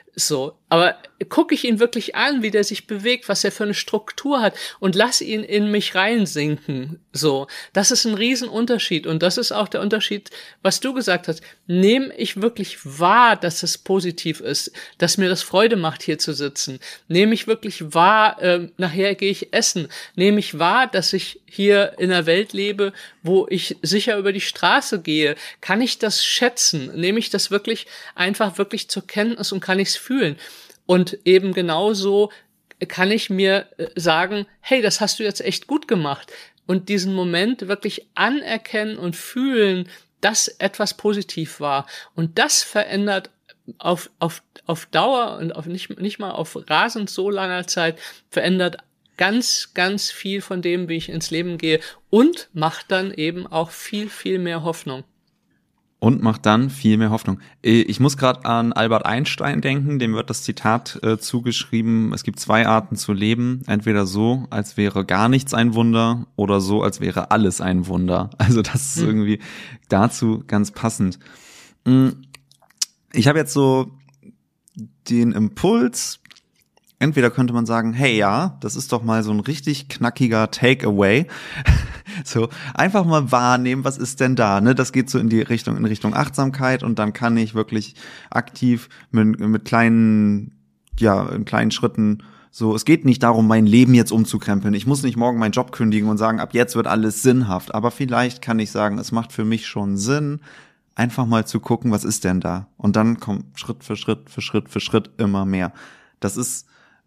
So, aber gucke ich ihn wirklich an, wie der sich bewegt, was er für eine Struktur hat und lass ihn in mich reinsinken. So, das ist ein Riesenunterschied und das ist auch der Unterschied, was du gesagt hast. Nehme ich wirklich wahr, dass es positiv ist, dass mir das Freude macht, hier zu sitzen? Nehme ich wirklich wahr, nachher gehe ich essen? Nehme ich wahr, dass ich hier in einer Welt lebe, wo ich sicher über die Straße gehe? Kann ich das schätzen? Nehme ich das wirklich einfach wirklich zur Kenntnis und kann ich es fühlen? Und eben genauso kann ich mir sagen, hey, das hast du jetzt echt gut gemacht. Und diesen Moment wirklich anerkennen und fühlen, dass etwas positiv war. Und das verändert auf Dauer und auf nicht mal auf rasend so langer Zeit, verändert ganz, ganz viel von dem, wie ich ins Leben gehe und macht dann eben auch viel, viel mehr Hoffnung. Und macht dann viel mehr Hoffnung. Ich muss gerade an Albert Einstein denken, dem wird das Zitat zugeschrieben, es gibt 2 Arten zu leben, entweder so, als wäre gar nichts ein Wunder oder so, als wäre alles ein Wunder. Also das ist irgendwie dazu ganz passend. Ich habe jetzt so den Impuls, entweder könnte man sagen, hey ja, das ist doch mal so ein richtig knackiger Takeaway. So, einfach mal wahrnehmen, was ist denn da, ne? Das geht so in Richtung Achtsamkeit und dann kann ich wirklich aktiv mit kleinen Schritten so, es geht nicht darum, mein Leben jetzt umzukrempeln. Ich muss nicht morgen meinen Job kündigen und sagen, ab jetzt wird alles sinnhaft. Aber vielleicht kann ich sagen, es macht für mich schon Sinn, einfach mal zu gucken, was ist denn da? Und dann kommt Schritt für Schritt immer mehr. Das ist,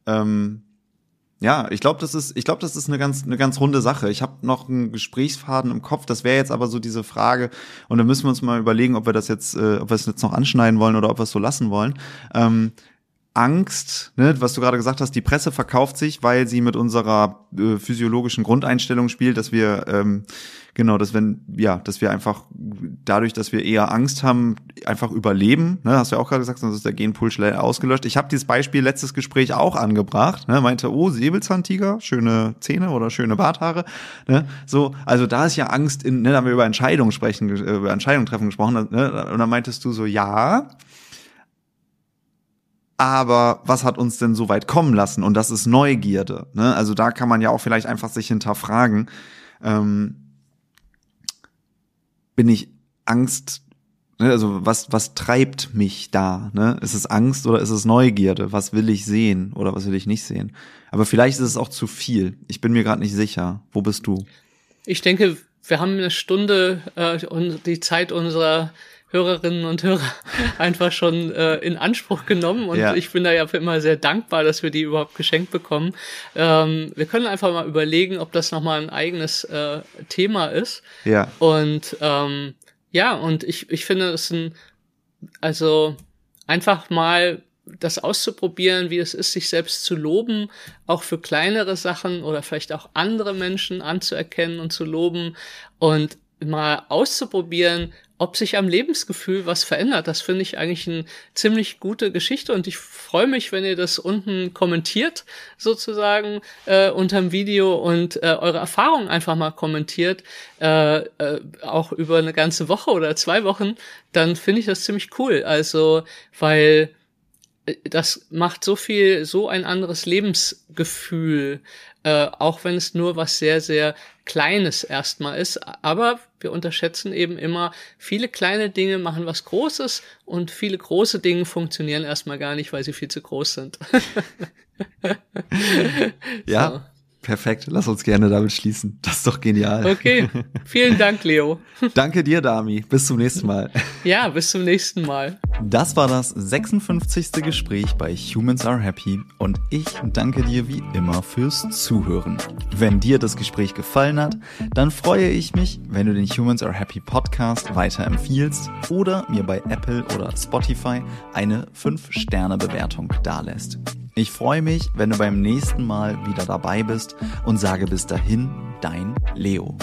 ich glaube, das ist eine ganz runde Sache. Ich habe noch einen Gesprächsfaden im Kopf. Das wäre jetzt aber so diese Frage. Und da müssen wir uns mal überlegen, ob wir es jetzt noch anschneiden wollen oder ob wir es so lassen wollen. Angst, ne, was du gerade gesagt hast, die Presse verkauft sich, weil sie mit unserer physiologischen Grundeinstellung spielt, dass wir dass wir einfach dadurch, dass wir eher Angst haben, einfach überleben, ne, hast du ja auch gerade gesagt, sonst ist der Genpool schnell ausgelöscht. Ich habe dieses Beispiel letztes Gespräch auch angebracht, ne, meinte, Säbelzahntiger, schöne Zähne oder schöne Barthaare, ne, so, also da ist ja Angst da haben wir über Entscheidungen treffen gesprochen, ne, und dann meintest du so, ja, aber was hat uns denn so weit kommen lassen? Und das ist Neugierde, ne? Also da kann man ja auch vielleicht einfach sich hinterfragen, bin ich Angst, ne? Also was treibt mich da, ne? Ist es Angst oder ist es Neugierde? Was will ich sehen oder was will ich nicht sehen? Aber vielleicht ist es auch zu viel. Ich bin mir gerade nicht sicher. Wo bist du? Ich denke, wir haben eine Stunde und die Zeit unserer Hörerinnen und Hörer einfach schon in Anspruch genommen und ich bin da ja immer sehr dankbar, dass wir die überhaupt geschenkt bekommen. Wir können einfach mal überlegen, ob das nochmal ein eigenes Thema ist. Ja. Und und ich finde es einfach mal das auszuprobieren, wie es ist, sich selbst zu loben, auch für kleinere Sachen oder vielleicht auch andere Menschen anzuerkennen und zu loben und mal auszuprobieren, ob sich am Lebensgefühl was verändert. Das finde ich eigentlich eine ziemlich gute Geschichte und ich freue mich, wenn ihr das unten kommentiert, sozusagen unterm Video und eure Erfahrungen einfach mal kommentiert, auch über eine ganze Woche oder 2 Wochen, dann finde ich das ziemlich cool. Also, weil das macht so ein anderes Lebensgefühl, auch wenn es nur was sehr, sehr Kleines erstmal ist. Aber wir unterschätzen eben immer, viele kleine Dinge machen was Großes und viele große Dinge funktionieren erstmal gar nicht, weil sie viel zu groß sind. Ja. So. Perfekt, lass uns gerne damit schließen. Das ist doch genial. Okay, vielen Dank, Leo. Danke dir, Dami. Bis zum nächsten Mal. Ja, bis zum nächsten Mal. Das war das 56. Gespräch bei Humans Are Happy und ich danke dir wie immer fürs Zuhören. Wenn dir das Gespräch gefallen hat, dann freue ich mich, wenn du den Humans Are Happy Podcast weiterempfiehlst oder mir bei Apple oder Spotify eine 5-Sterne-Bewertung dalässt. Ich freue mich, wenn du beim nächsten Mal wieder dabei bist und sage bis dahin, dein Leo.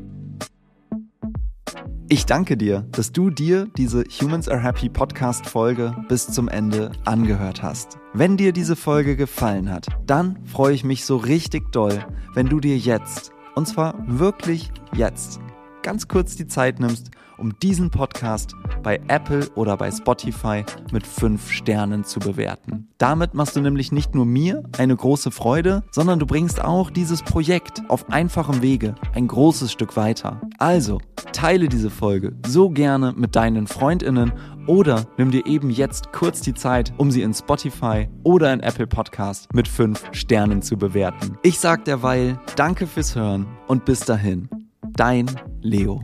Ich danke dir, dass du dir diese Humans Are Happy Podcast-Folge bis zum Ende angehört hast. Wenn dir diese Folge gefallen hat, dann freue ich mich so richtig doll, wenn du dir jetzt, und zwar wirklich jetzt, ganz kurz die Zeit nimmst, um diesen Podcast bei Apple oder bei Spotify mit 5 Sternen zu bewerten. Damit machst du nämlich nicht nur mir eine große Freude, sondern du bringst auch dieses Projekt auf einfachem Wege ein großes Stück weiter. Also, teile diese Folge so gerne mit deinen FreundInnen oder nimm dir eben jetzt kurz die Zeit, um sie in Spotify oder in Apple Podcast mit 5 Sternen zu bewerten. Ich sag derweil danke fürs Hören und bis dahin, dein Leo.